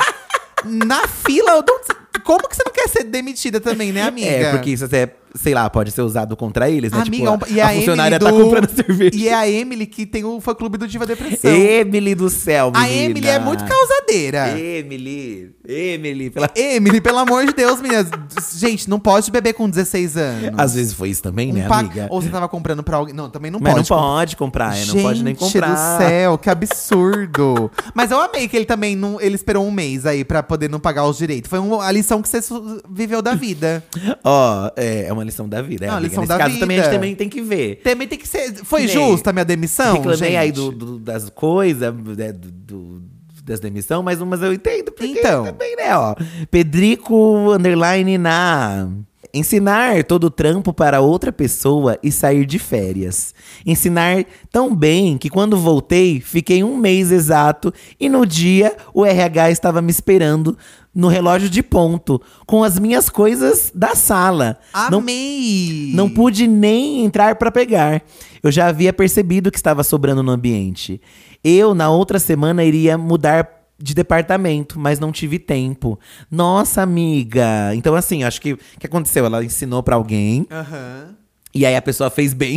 Na fila, eu não… como que você não quer ser demitida também, né, amiga? É, porque isso até, sei lá, pode ser usado contra eles, né? Amiga, tipo, e a, a a funcionária Emily tá do- comprando cerveja. E é a Emily que tem o fã-clube do Diva Depressão. Emily do céu, menina. A Emily é muito causadeira. Emily, Emily, pela… Emily, pelo amor de Deus, meninas. Gente, não pode beber com dezesseis anos. Às vezes foi isso também, Um né, pa- amiga? Ou você tava comprando pra alguém. Não, também não Mas pode. não pode comprar, é, não pode nem comprar. Gente do céu, que absurdo. Mas eu amei que ele também não, ele esperou um mês aí pra poder não pagar os direitos. Foi uma, a lição que você su- viveu da vida. Ó, é, é uma lição da vida, é, Não, amiga. lição Nesse da caso também a vida. gente também tem que ver. Também tem que ser. Foi Que nem- justa a minha demissão? Reclamei gente? aí do, do- das coisas, né, do, do- das demissão, mas umas eu entendo. Porque Então. também, né, ó. Pedrico, underline, na… Ensinar todo o trampo para outra pessoa e sair de férias. Ensinar tão bem que quando voltei, fiquei um mês exato e no dia o R H estava me esperando no relógio de ponto, com as minhas coisas da sala. Não Amei! não pude nem entrar pra pegar. Eu já havia percebido que estava sobrando no ambiente. Eu, na outra semana, iria mudar de departamento, mas não tive tempo. Nossa, amiga. Então, assim, acho que o que aconteceu? Ela ensinou pra alguém, Aham. e aí a pessoa fez bem.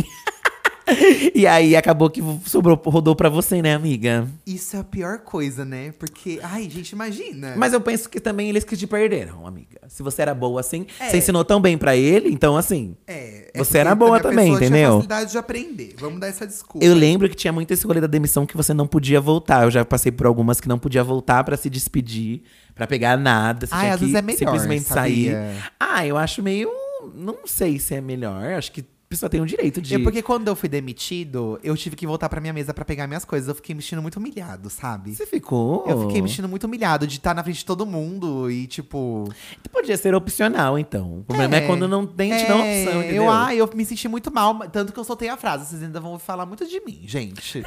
E aí acabou que sobrou, rodou pra você, né, amiga? Isso é a pior coisa, né? Porque, ai, gente, imagina. Mas eu penso que também eles que te perderam, amiga. Se você era boa assim, É. você ensinou tão bem pra ele, então assim… É, é Você porque era boa a também, pessoa tinha entendeu? facilidade de aprender. Vamos dar essa desculpa. Eu lembro que tinha muito esse rolê da demissão que você não podia voltar. Eu já passei por algumas que não podia voltar pra se despedir, pra pegar nada. Você Ai, tinha às que vezes é melhor, simplesmente sabia? sair. Ah, eu acho meio… Não sei se é melhor. Acho que a pessoa tem o direito de… É porque quando eu fui demitido, eu tive que voltar pra minha mesa pra pegar minhas coisas. Eu fiquei me sentindo muito humilhado, sabe? Você ficou… Eu fiquei me sentindo muito humilhado de estar na frente de todo mundo e, tipo… Podia ser opcional, então. O problema é, quando não tem, te dá uma é, opção, entendeu? Eu, ah, eu me senti muito mal, tanto que eu soltei a frase. Vocês ainda vão falar muito de mim, gente.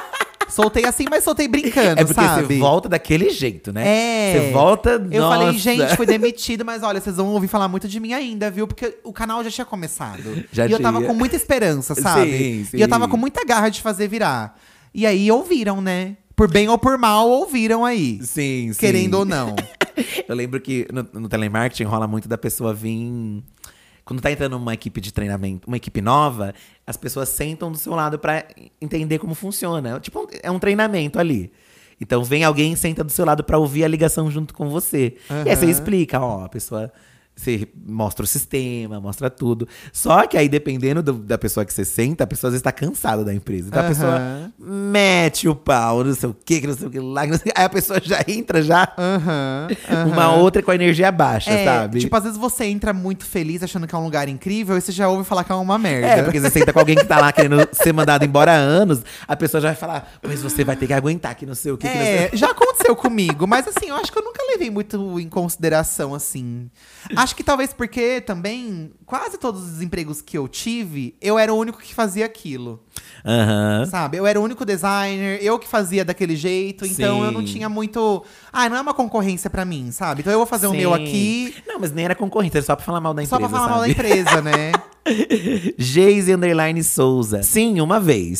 Soltei assim, mas soltei brincando, É porque sabe? você volta daquele jeito, né? É. Você volta, Eu nossa. falei, gente, fui demitido, mas olha, vocês vão ouvir falar muito de mim ainda, viu? Porque o canal já tinha começado. Já e eu tava tinha. com muita esperança, sabe? Sim, sim. E eu tava com muita garra de fazer virar. E aí ouviram, né? Por bem ou por mal, ouviram aí. Sim, sim. Querendo ou não. Eu lembro que no, no telemarketing rola muito da pessoa vir… Quando tá entrando uma equipe de treinamento, uma equipe nova, as pessoas sentam do seu lado pra entender como funciona. Tipo, é um treinamento ali. Então vem alguém e senta do seu lado pra ouvir a ligação junto com você. E aí você Aham. explica, ó, a pessoa… Você mostra o sistema, mostra tudo. Só que aí, dependendo do- da pessoa que você senta, a pessoa às vezes tá cansada da empresa. Então a Aham. pessoa mete o pau, não sei o que, que não sei o que lá. que não sei o que. Aí a pessoa já entra já Aham. uma aham. outra com a energia baixa, É, sabe? tipo, às vezes você entra muito feliz achando que é um lugar incrível e você já ouve falar que é uma merda. É, porque você senta com alguém que tá lá querendo ser mandado embora há anos, a pessoa já vai falar, mas você vai ter que aguentar que não sei o que. que não sei o É, que. já aconteceu comigo, mas assim, eu acho que eu nunca levei muito em consideração, assim. Acho que talvez porque também, quase todos os empregos que eu tive, eu era o único que fazia aquilo, Aham. sabe? Eu era o único designer, eu que fazia daquele jeito, então eu não Sim. tinha muito… Ah, não é uma concorrência pra mim, sabe? Então eu vou fazer o meu Sim. aqui, Não, mas nem era concorrente, era só pra falar mal da só empresa, pra falar mal da sabe? empresa, né? Geise Underline Souza. Sim, uma vez.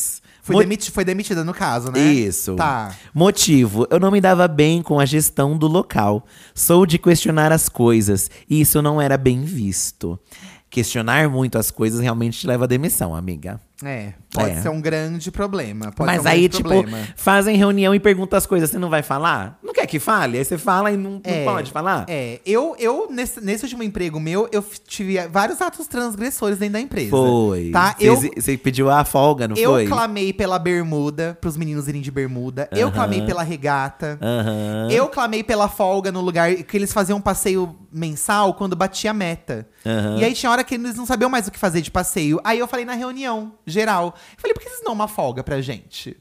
Foi, Mo- demiti foi demitida no caso, né? Isso. Tá. Motivo: eu não me dava bem com a gestão do local. Sou de questionar as coisas e isso não era bem visto. Questionar muito as coisas realmente te leva à demissão, amiga. É, pode É. ser um grande problema. Pode Mas ser um aí, grande tipo, problema. fazem reunião e perguntam as coisas. Você não vai falar? Não quer que fale? Aí você fala e não, não É, pode falar? É, eu, eu nesse, nesse último emprego meu, eu f- tive vários atos transgressores dentro da empresa. Foi. Tá? Você, Eu, você pediu a folga, não eu foi? clamei pela bermuda, pros meninos irem de bermuda. Eu Aham. clamei pela regata. Aham. Eu clamei pela folga no lugar que eles faziam um passeio mensal quando batia a meta. Aham. E aí tinha hora que eles não sabiam mais o que fazer de passeio. Aí eu falei na reunião geral. Eu falei, por que vocês não dão uma folga pra gente?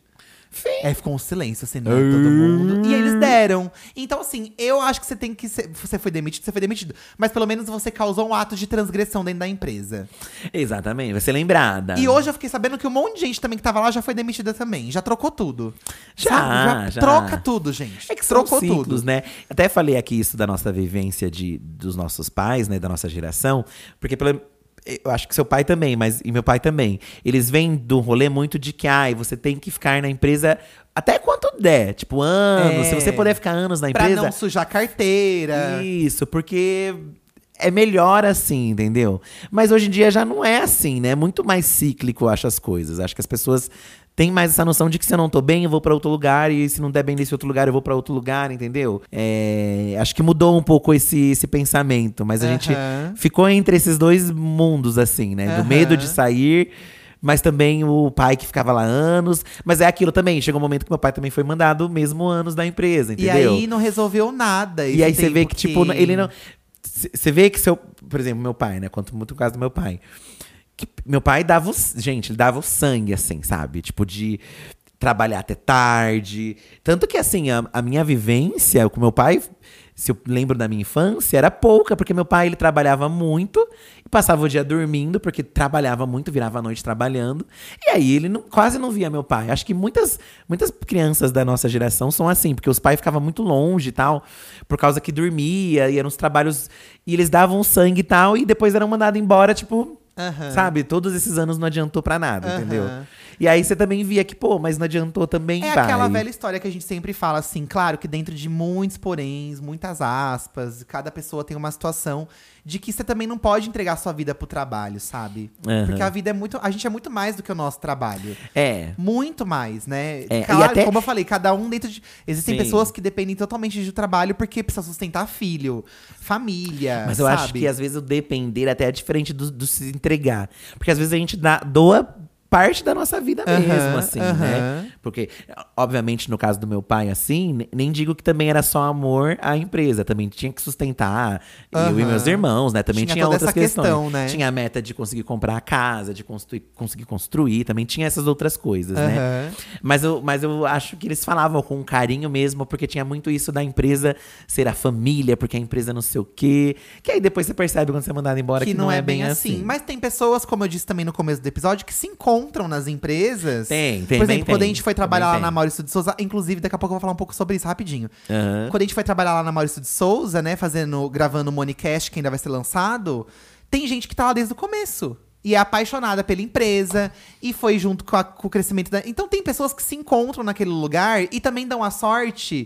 Aí ficou um silêncio, assim, né? Todo mundo. E eles deram. Então, assim, eu acho que você tem que ser. Você foi demitido, você foi demitido. Mas pelo menos você causou um ato de transgressão dentro da empresa. Exatamente, vai ser lembrada. E hoje eu fiquei sabendo que um monte de gente também que tava lá já foi demitida também. Já trocou tudo. Já, Sabe? já. Troca tudo, gente. É que são trocou ciclos, tudo. né? Até falei aqui isso da nossa vivência de, dos nossos pais, né? Da nossa geração. Porque pela, eu acho que seu pai também, mas e meu pai também. Eles vêm do rolê muito de que, ai, você tem que ficar na empresa até quanto der. Tipo, anos. É. Se você puder ficar anos na Pra empresa. não sujar carteira. Isso, porque é melhor assim, entendeu? Mas hoje em dia já não é assim, né? É muito mais cíclico, eu acho, as coisas. Acho que as pessoas têm mais essa noção de que se eu não tô bem, eu vou pra outro lugar. E se não der bem nesse outro lugar, eu vou pra outro lugar, entendeu? É, acho que mudou um pouco esse, esse pensamento. Mas a gente Aham. ficou entre esses dois mundos, assim, né? Do Aham. medo de sair… Mas também o pai que ficava lá anos. Mas é aquilo também. Chegou um momento que meu pai também foi mandado mesmo anos da empresa, E entendeu? aí não resolveu nada. E esse aí você vê tempo que, tipo, ele não. Você vê que seu. Por exemplo, meu pai, né? Conto muito o caso do meu pai. Que meu pai dava o. Gente, ele dava o sangue, assim, sabe? Tipo, de trabalhar até tarde. Tanto que, assim, a, a minha vivência com meu pai, se eu lembro da minha infância, era pouca, porque meu pai ele trabalhava muito e passava o dia dormindo, porque trabalhava muito, virava a noite trabalhando. E aí ele não- quase não via meu pai. Acho que muitas, muitas crianças da nossa geração são assim, porque os pais ficavam muito longe e tal, por causa que dormia, ia nos trabalhos, e eles davam sangue e tal, e depois eram mandados embora, tipo. Aham. Sabe? Todos esses anos não adiantou pra nada, Aham. entendeu? E aí você também via que, pô, mas não adiantou também, É pai. aquela velha história que a gente sempre fala, assim, claro que dentro de muitos poréns, muitas aspas, cada pessoa tem uma situação de que você também não pode entregar sua vida pro trabalho, sabe? Aham. Porque a vida é muito. A gente é muito mais do que o nosso trabalho. É. Muito mais, né? É, e Claro, até- como eu falei, cada um dentro de. Existem Sim. pessoas que dependem totalmente do trabalho porque precisa sustentar filho, família. Mas eu sabe? acho que às vezes o depender até é diferente do, do se entregar. Porque às vezes a gente dá, doa parte da nossa vida Aham, mesmo, assim, aham. né? Porque, obviamente, no caso do meu pai, assim, ne- nem digo que também era só amor à empresa. Também tinha que sustentar eu e Aham. meus irmãos, né? Também Tinha tinha, toda outras essa questões. questão, né? Tinha a meta de conseguir comprar a casa, de construir, conseguir construir. Também tinha essas outras coisas, né? Aham. Mas eu, mas eu acho que eles falavam com carinho mesmo, porque tinha muito isso da empresa ser a família, porque a empresa não sei o quê. Que aí depois você percebe quando você é mandado embora que, Que não, é bem assim. Mas tem pessoas, como eu disse também no começo do episódio, que se encontram nas empresas. Tem, tem, Por bem exemplo, quando tem. a gente foi trabalhar Também lá na tem. Maurício de Souza, inclusive, daqui a pouco eu vou falar um pouco sobre isso rapidinho. Aham. Quando a gente foi trabalhar lá na Maurício de Souza, né, fazendo, gravando o Monicast, que ainda vai ser lançado, tem gente que tá lá desde o começo. E é apaixonada pela empresa, e foi junto com, a- com o crescimento da. Então tem pessoas que se encontram naquele lugar e também dão a sorte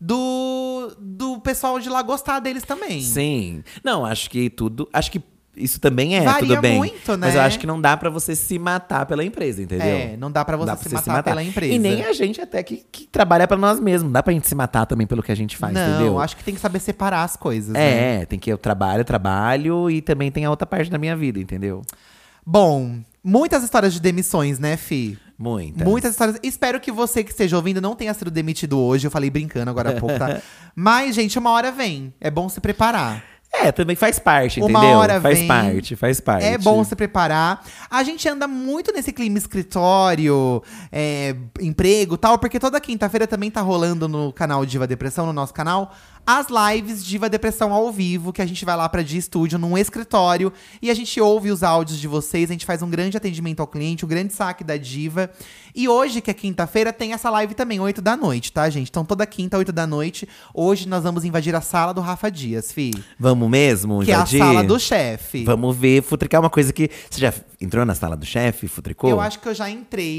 do, do pessoal de lá gostar deles também. Sim. Não, acho que tudo. Acho que isso também é, Varia tudo bem. muito, Mas né? eu acho que não dá pra você se matar pela empresa, entendeu? É, não dá pra você, Dá se, matar pela empresa. E nem a gente até que, que trabalha pra nós mesmos. Não dá pra gente se matar também pelo que a gente faz, Não, entendeu? acho que tem que saber separar as coisas, né? É, tem que eu trabalho, trabalho e também tem a outra parte da minha vida, entendeu? Bom, muitas histórias de demissões, né, Fi? Muitas. Muitas histórias. Espero que você que esteja ouvindo não tenha sido demitido hoje. Eu falei brincando agora há pouco, tá? Mas, gente, uma hora vem. É bom se preparar. É, também faz parte, Uma entendeu? hora faz vem. parte, faz parte. É bom se preparar. A gente anda muito nesse clima escritório, é, emprego e tal, porque toda quinta-feira também tá rolando no canal Diva Depressão, no nosso canal, as lives Diva Depressão ao vivo, que a gente vai lá pra Dia Estúdio, num escritório, e a gente ouve os áudios de vocês, a gente faz um grande atendimento ao cliente, um grande saque da Diva. E hoje, que é quinta-feira, tem essa live também, oito da noite, tá, gente? Então toda quinta, oito da noite, hoje nós vamos invadir a sala do Rafa Dias, fi. Vamos mesmo Que é a invadir? sala do chefe. Vamos ver, futricar uma coisa que… Você já entrou na sala do chefe, futricou? Eu acho que eu já entrei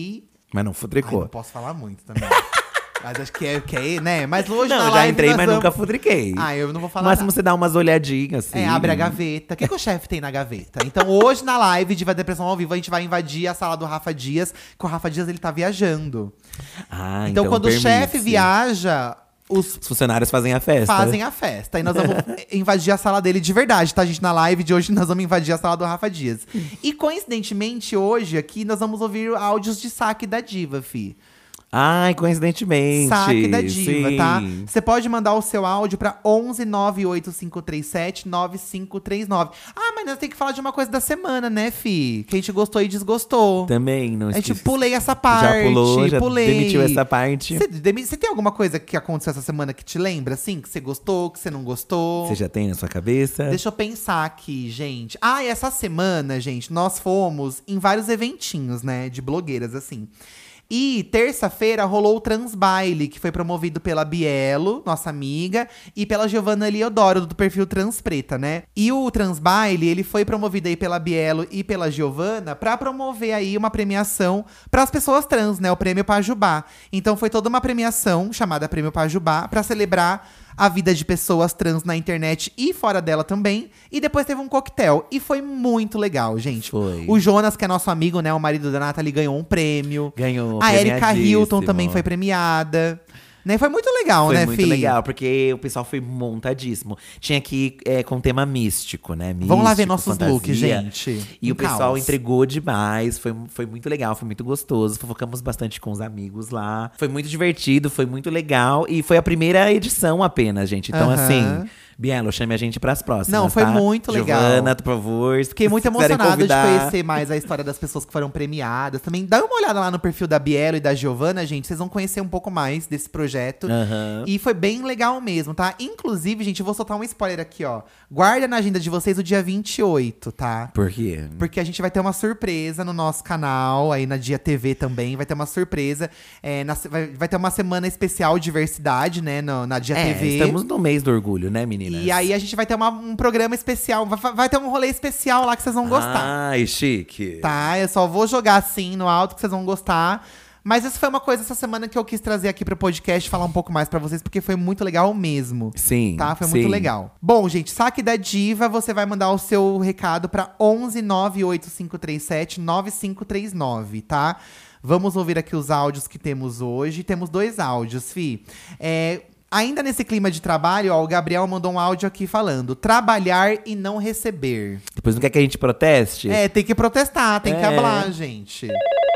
Mas não Ai, futricou. não posso falar muito também. Mas acho que é, que é, né? Mas hoje Não, na já live entrei, nós mas vamos- nunca futriquei. Ah, eu não vou No falar máximo nada. você dá umas olhadinhas, assim. É, abre a gaveta. O que, que o chefe tem na gaveta? Então hoje na live Diva Depressão ao vivo, a gente vai invadir a sala do Rafa Dias, que o Rafa Dias ele tá viajando. Ah, Então, quando o permite. chefe viaja, os Os funcionários fazem a festa. fazem a festa. E nós vamos invadir a sala dele de verdade, tá, gente? Na live de hoje, nós vamos invadir a sala do Rafa Dias. E, coincidentemente, hoje aqui, nós vamos ouvir áudios de saque da Diva, fi. Ai, coincidentemente. Saque da Diva, sim. tá? Você pode mandar o seu áudio pra onze nove oito cinco três sete nove cinco três nove. Ah, mas nós temos que falar de uma coisa da semana, né, fi? Que a gente gostou e desgostou. Também, não A gente esqueci. pulei essa parte. Já pulou, já pulei. demitiu essa parte. Você demi- você tem alguma coisa que aconteceu essa semana que te lembra, assim? Que você gostou, que você não gostou? Você já tem na sua cabeça? Deixa eu pensar aqui, gente. Ah, e essa semana, gente, nós fomos em vários eventinhos, né? De blogueiras, assim. E terça-feira rolou o Transbaile, que foi promovido pela Bielo, nossa amiga, e pela Giovanna Eliodoro, do perfil Transpreta, né? E o Transbaile, ele foi promovido aí pela Bielo e pela Giovanna pra promover aí uma premiação pras pessoas trans, né? O Prêmio Pajubá. Então foi toda uma premiação chamada Prêmio Pajubá pra celebrar a vida de pessoas trans na internet e fora dela também. E depois teve um coquetel. E foi muito legal, gente. Foi. O Jonas, que é nosso amigo, né? O marido da Nathalie, ganhou um prêmio. Ganhou, A Erika premiadíssimo. Hilton também foi premiada. Né? Foi muito legal, Foi né, muito Fih? legal, porque o pessoal foi montadíssimo. Tinha que ir é, com tema místico, né? Místico, Vamos lá ver nossos fantasia. looks, gente. E Um o pessoal caos. entregou demais. Foi, foi muito legal, foi muito gostoso. Fofocamos bastante com os amigos lá. Foi muito divertido, foi muito legal. E foi a primeira edição apenas, gente. Então, Aham. assim, Bielo, chame a gente pras próximas. Não, foi tá? muito legal. Giovana, por favor. se Fiquei muito vocês quiserem emocionada de convidar. conhecer mais a história das pessoas que foram premiadas. Também dá uma olhada lá no perfil da Bielo e da Giovanna, gente. Vocês vão conhecer um pouco mais desse projeto. Aham. E foi bem legal mesmo, tá? Inclusive, gente, eu vou soltar um spoiler aqui, ó. Guarda na agenda de vocês o dia vinte e oito, tá? Por quê? Porque a gente vai ter uma surpresa no nosso canal, aí na Dia T V também, vai ter uma surpresa. É, na- vai, vai ter uma semana especial diversidade, né, no- na Dia É, T V. estamos no mês do orgulho, né, meninas? E aí a gente vai ter uma- um programa especial, vai, vai ter um rolê especial lá que vocês vão gostar. Ai, chique. Tá? Eu só vou jogar assim no alto que vocês vão gostar. Mas essa foi uma coisa essa semana que eu quis trazer aqui pro podcast, falar um pouco mais pra vocês, porque foi muito legal mesmo. Sim, Tá? Foi sim. muito legal. Bom, gente, saque da Diva, você vai mandar o seu recado pra onze nove oito cinco três sete nove cinco três nove, tá? Vamos ouvir aqui os áudios que temos hoje. Temos dois áudios, Fi. É, ainda nesse clima de trabalho, ó, o Gabriel mandou um áudio aqui falando: trabalhar e não receber. Depois não quer que a gente proteste? É, tem que protestar, tem que É. hablar, gente.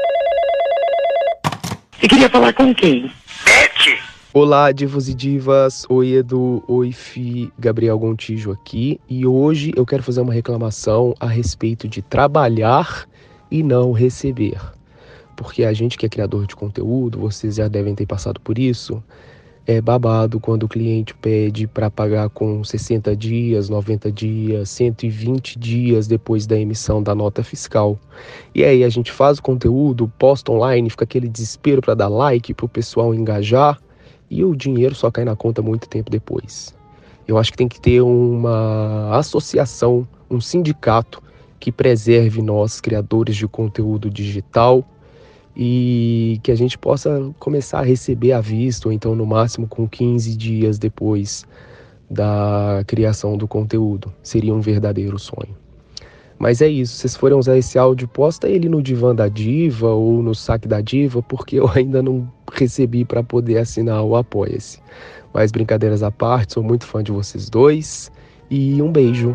Você queria falar com quem? Olá, divos e divas. Oi, Edu. Oi, Fi. Gabriel Gontijo aqui. E hoje eu quero fazer uma reclamação a respeito de trabalhar e não receber. Porque a gente que é criador de conteúdo, vocês já devem ter passado por isso, é babado quando o cliente pede para pagar com sessenta dias, noventa dias, cento e vinte dias depois da emissão da nota fiscal. E aí a gente faz o conteúdo, posta online, fica aquele desespero para dar like, para o pessoal engajar, e o dinheiro só cai na conta muito tempo depois. Eu acho que tem que ter uma associação, um sindicato que preserve nós, criadores de conteúdo digital, e que a gente possa começar a receber à vista, ou então no máximo com quinze dias depois da criação do conteúdo. Seria um verdadeiro sonho. Mas é isso, se vocês forem usar esse áudio, posta ele no Divã da Diva ou no Saque da Diva, porque eu ainda não recebi para poder assinar o Apoia-se. Mas brincadeiras à parte, sou muito fã de vocês dois e um beijo.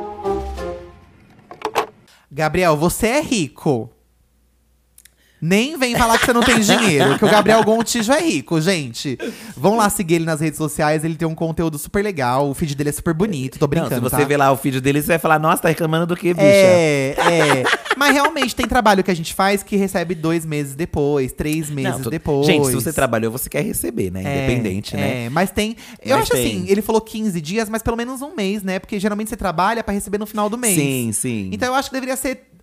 Gabriel, você é rico. Nem vem falar que você não tem dinheiro, que o Gabriel Gontijo é rico, gente. Vão lá seguir ele nas redes sociais, ele tem um conteúdo super legal, o feed dele é super bonito, tô Não, brincando, se você tá? ver lá o vídeo dele, você vai falar, nossa, tá reclamando do que, bicha? É, é. Mas realmente tem trabalho que a gente faz que recebe dois meses depois, três meses Não, tu- depois. Gente, se você trabalhou, você quer receber, né? É, Independente, né? É, mas tem. Eu Mas acho tem. assim, ele falou quinze dias, mas pelo menos um mês, né? Porque geralmente você trabalha pra receber no final do mês. Sim, sim. Então eu acho que deveria ser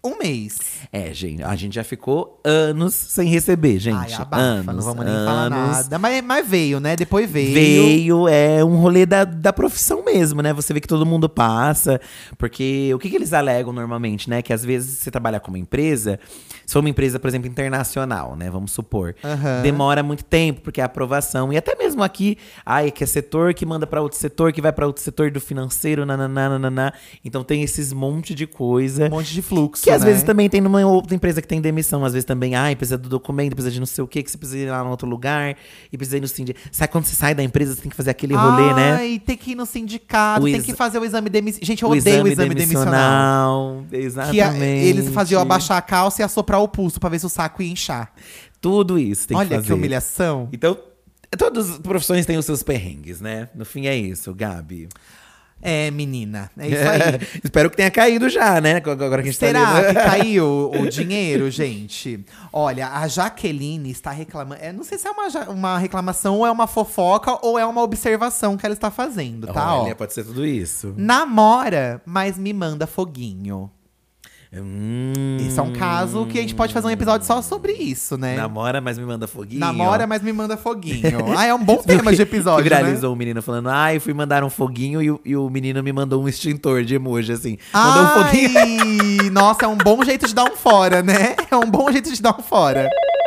Um mês. É, gente, a gente já ficou anos sem receber, gente. Ai, abafa, anos, não vamos nem anos. falar nada. Mas, mas veio, né? Depois veio. Veio, é um rolê da, da profissão mesmo, né? Você vê que todo mundo passa. Porque o que, que eles alegam normalmente, né? Que às vezes você trabalha com uma empresa, se for uma empresa, por exemplo, internacional, né? Vamos supor. Aham. Demora muito tempo, porque é aprovação. E até mesmo aqui, ai, que é setor que manda pra outro setor, que vai pra outro setor do financeiro, nananá, nananá. Então tem esses monte de coisa. Um monte de fluxo, Que às né? vezes também tem numa outra empresa que tem demissão. Às vezes também, ai, precisa do documento, precisa de não sei o quê, que você precisa ir lá em outro lugar. E precisa ir no sindicato. Sabe quando você sai da empresa, você tem que fazer aquele rolê, né? Ai, tem que ir no sindicato, O tem exa- que fazer o exame demissional. Gente, eu O odeio exame o exame demissional. demissional. Que a- Exatamente. eles faziam eu abaixar a calça e assoprar o pulso pra ver se o saco ia inchar. Tudo isso tem Olha que fazer. que humilhação. Então, todas as profissões têm os seus perrengues, né? No fim é isso, Gabi. É, menina, é isso aí. Espero que tenha caído já, né? Agora que a gente Será tá que lendo. caiu o dinheiro, gente? Olha, a Jaqueline está reclamando. É, não sei se é uma, ja- uma reclamação, ou é uma fofoca, ou é uma observação que ela está fazendo, tá? Olha, Ó. pode ser tudo isso. Namora, mas me manda foguinho. Hum, Esse é um caso que a gente pode fazer um episódio só sobre isso, né? Namora, mas me manda foguinho. Namora, mas me manda foguinho. Ah, é um bom tema de episódio, Que né? viralizou o menino falando, ai, fui mandar um foguinho e, o- e o menino me mandou um extintor de emoji, assim. Mandou um foguinho. Ai, nossa, é um bom jeito de dar um fora, né? É um bom jeito de dar um fora.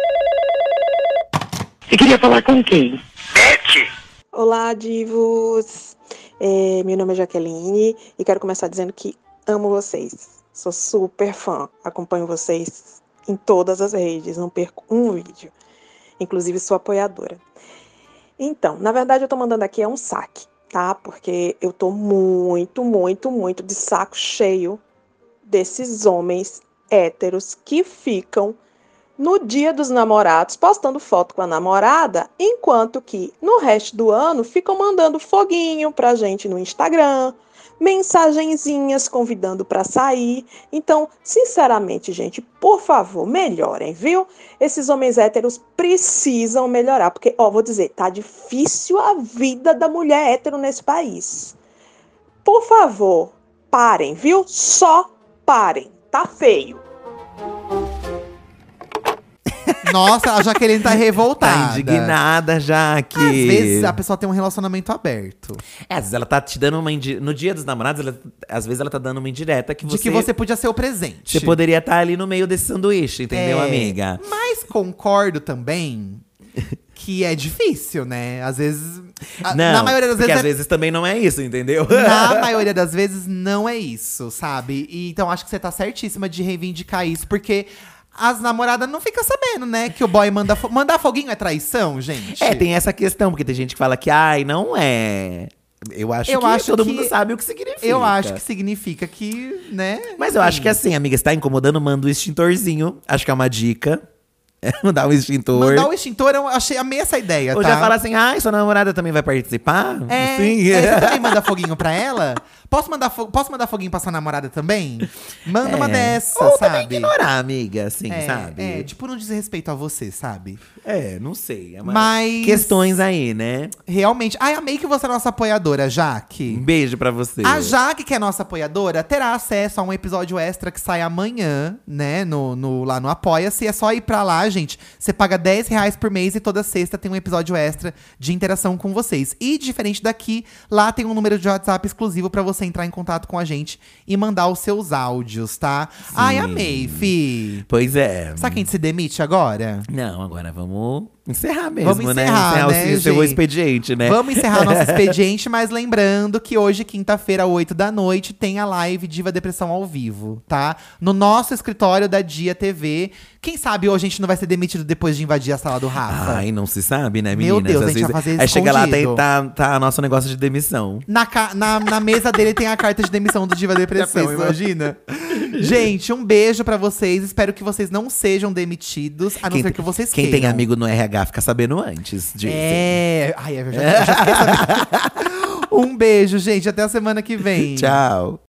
Você queria falar com quem? Olá, divos! É, meu nome é Jaqueline e quero começar dizendo que amo vocês. Sou super fã. Acompanho vocês em todas as redes, não perco um vídeo. Inclusive sou apoiadora. Então, na verdade eu tô mandando aqui é um saque, tá? Porque eu tô muito, muito, muito de saco cheio desses homens héteros que ficam no dia dos namorados postando foto com a namorada, enquanto que no resto do ano ficam mandando foguinho pra gente no Instagram, mensagenzinhas convidando pra sair. Então, sinceramente, gente, por favor, melhorem, viu? Esses homens héteros precisam melhorar, porque, ó, vou dizer, tá difícil a vida da mulher hétero nesse país. Por favor, parem, viu? Só parem. Tá feio. Nossa, a Jaqueline tá revoltada. Tá indignada já que. Às vezes a pessoa tem um relacionamento aberto. É, às vezes ela tá te dando uma indi... No dia dos namorados, ela- às vezes ela tá dando uma indireta que você. De que você podia ser o presente. Você poderia estar ali no meio desse sanduíche, entendeu, É, amiga? Mas concordo também que é difícil, né? Às vezes. a- Não, na maioria das porque vezes. às é- vezes também não é isso, entendeu? Na maioria das vezes não é isso, sabe? E, então acho que você tá certíssima de reivindicar isso, porque as namoradas não ficam sabendo, né? Que o boy manda. Fo mandar foguinho é traição, gente? É, tem essa questão, porque tem gente que fala que, ai, não é. Eu acho Eu que acho todo que- mundo sabe o que significa. Eu acho que significa que, né? Mas eu acho que assim, amiga, você tá incomodando, manda o extintorzinho. Acho que é uma dica. Mandar um extintor. Mandar o extintor, eu achei, amei essa ideia, Ou tá? já fala assim, ai, sua namorada também vai participar? É, Sim. é, você também manda foguinho pra ela? Posso mandar, fo- posso mandar foguinho pra sua namorada também? Manda uma dessa, Ou sabe? também ignorar, amiga, assim, é, sabe? é, tipo, não diz respeito a você, sabe? É, não sei. É uma- Mas- Questões aí, né? Realmente. Ai, amei que você é nossa apoiadora, Um Jaque. beijo pra você. A Jaque, que é nossa apoiadora, terá acesso a um episódio extra que sai amanhã, né? No, no- lá no Apoia-se. É só ir pra lá, gente. Você paga dez reais por mês e toda sexta tem um episódio extra de interação com vocês. E diferente daqui, lá tem um número de WhatsApp exclusivo pra você entrar em contato com a gente e mandar os seus áudios, tá? Ai, amei, fi. Pois é. Sabe quem se demite agora? Não, agora vamos encerrar mesmo, Vamos né? encerrar, o né, seu- seu gente? expediente, né? Vamos encerrar nosso expediente, mas lembrando que hoje, quinta-feira, oito da noite, tem a live Diva Depressão ao vivo, tá? No nosso escritório da Dia T V. Quem sabe hoje a gente não vai ser demitido depois de invadir a sala do Rafa? Ai, não se sabe, né, Meu meninas? Deus, Às a gente vai vezes- fazer Aí chega lá, escondido. tem, tá, tá nosso negócio de demissão. Na, ca- na, na mesa dele tem a carta de demissão do Diva Depressão, Já pensou? imagina? Gente, um beijo pra vocês. Espero que vocês não sejam demitidos, a não Quem, ser que vocês quem queiram. tem amigo no R H fica sabendo antes disso. É. Ai, eu já, eu já fiquei sabendo. Um beijo, gente. Até a semana que vem. Tchau.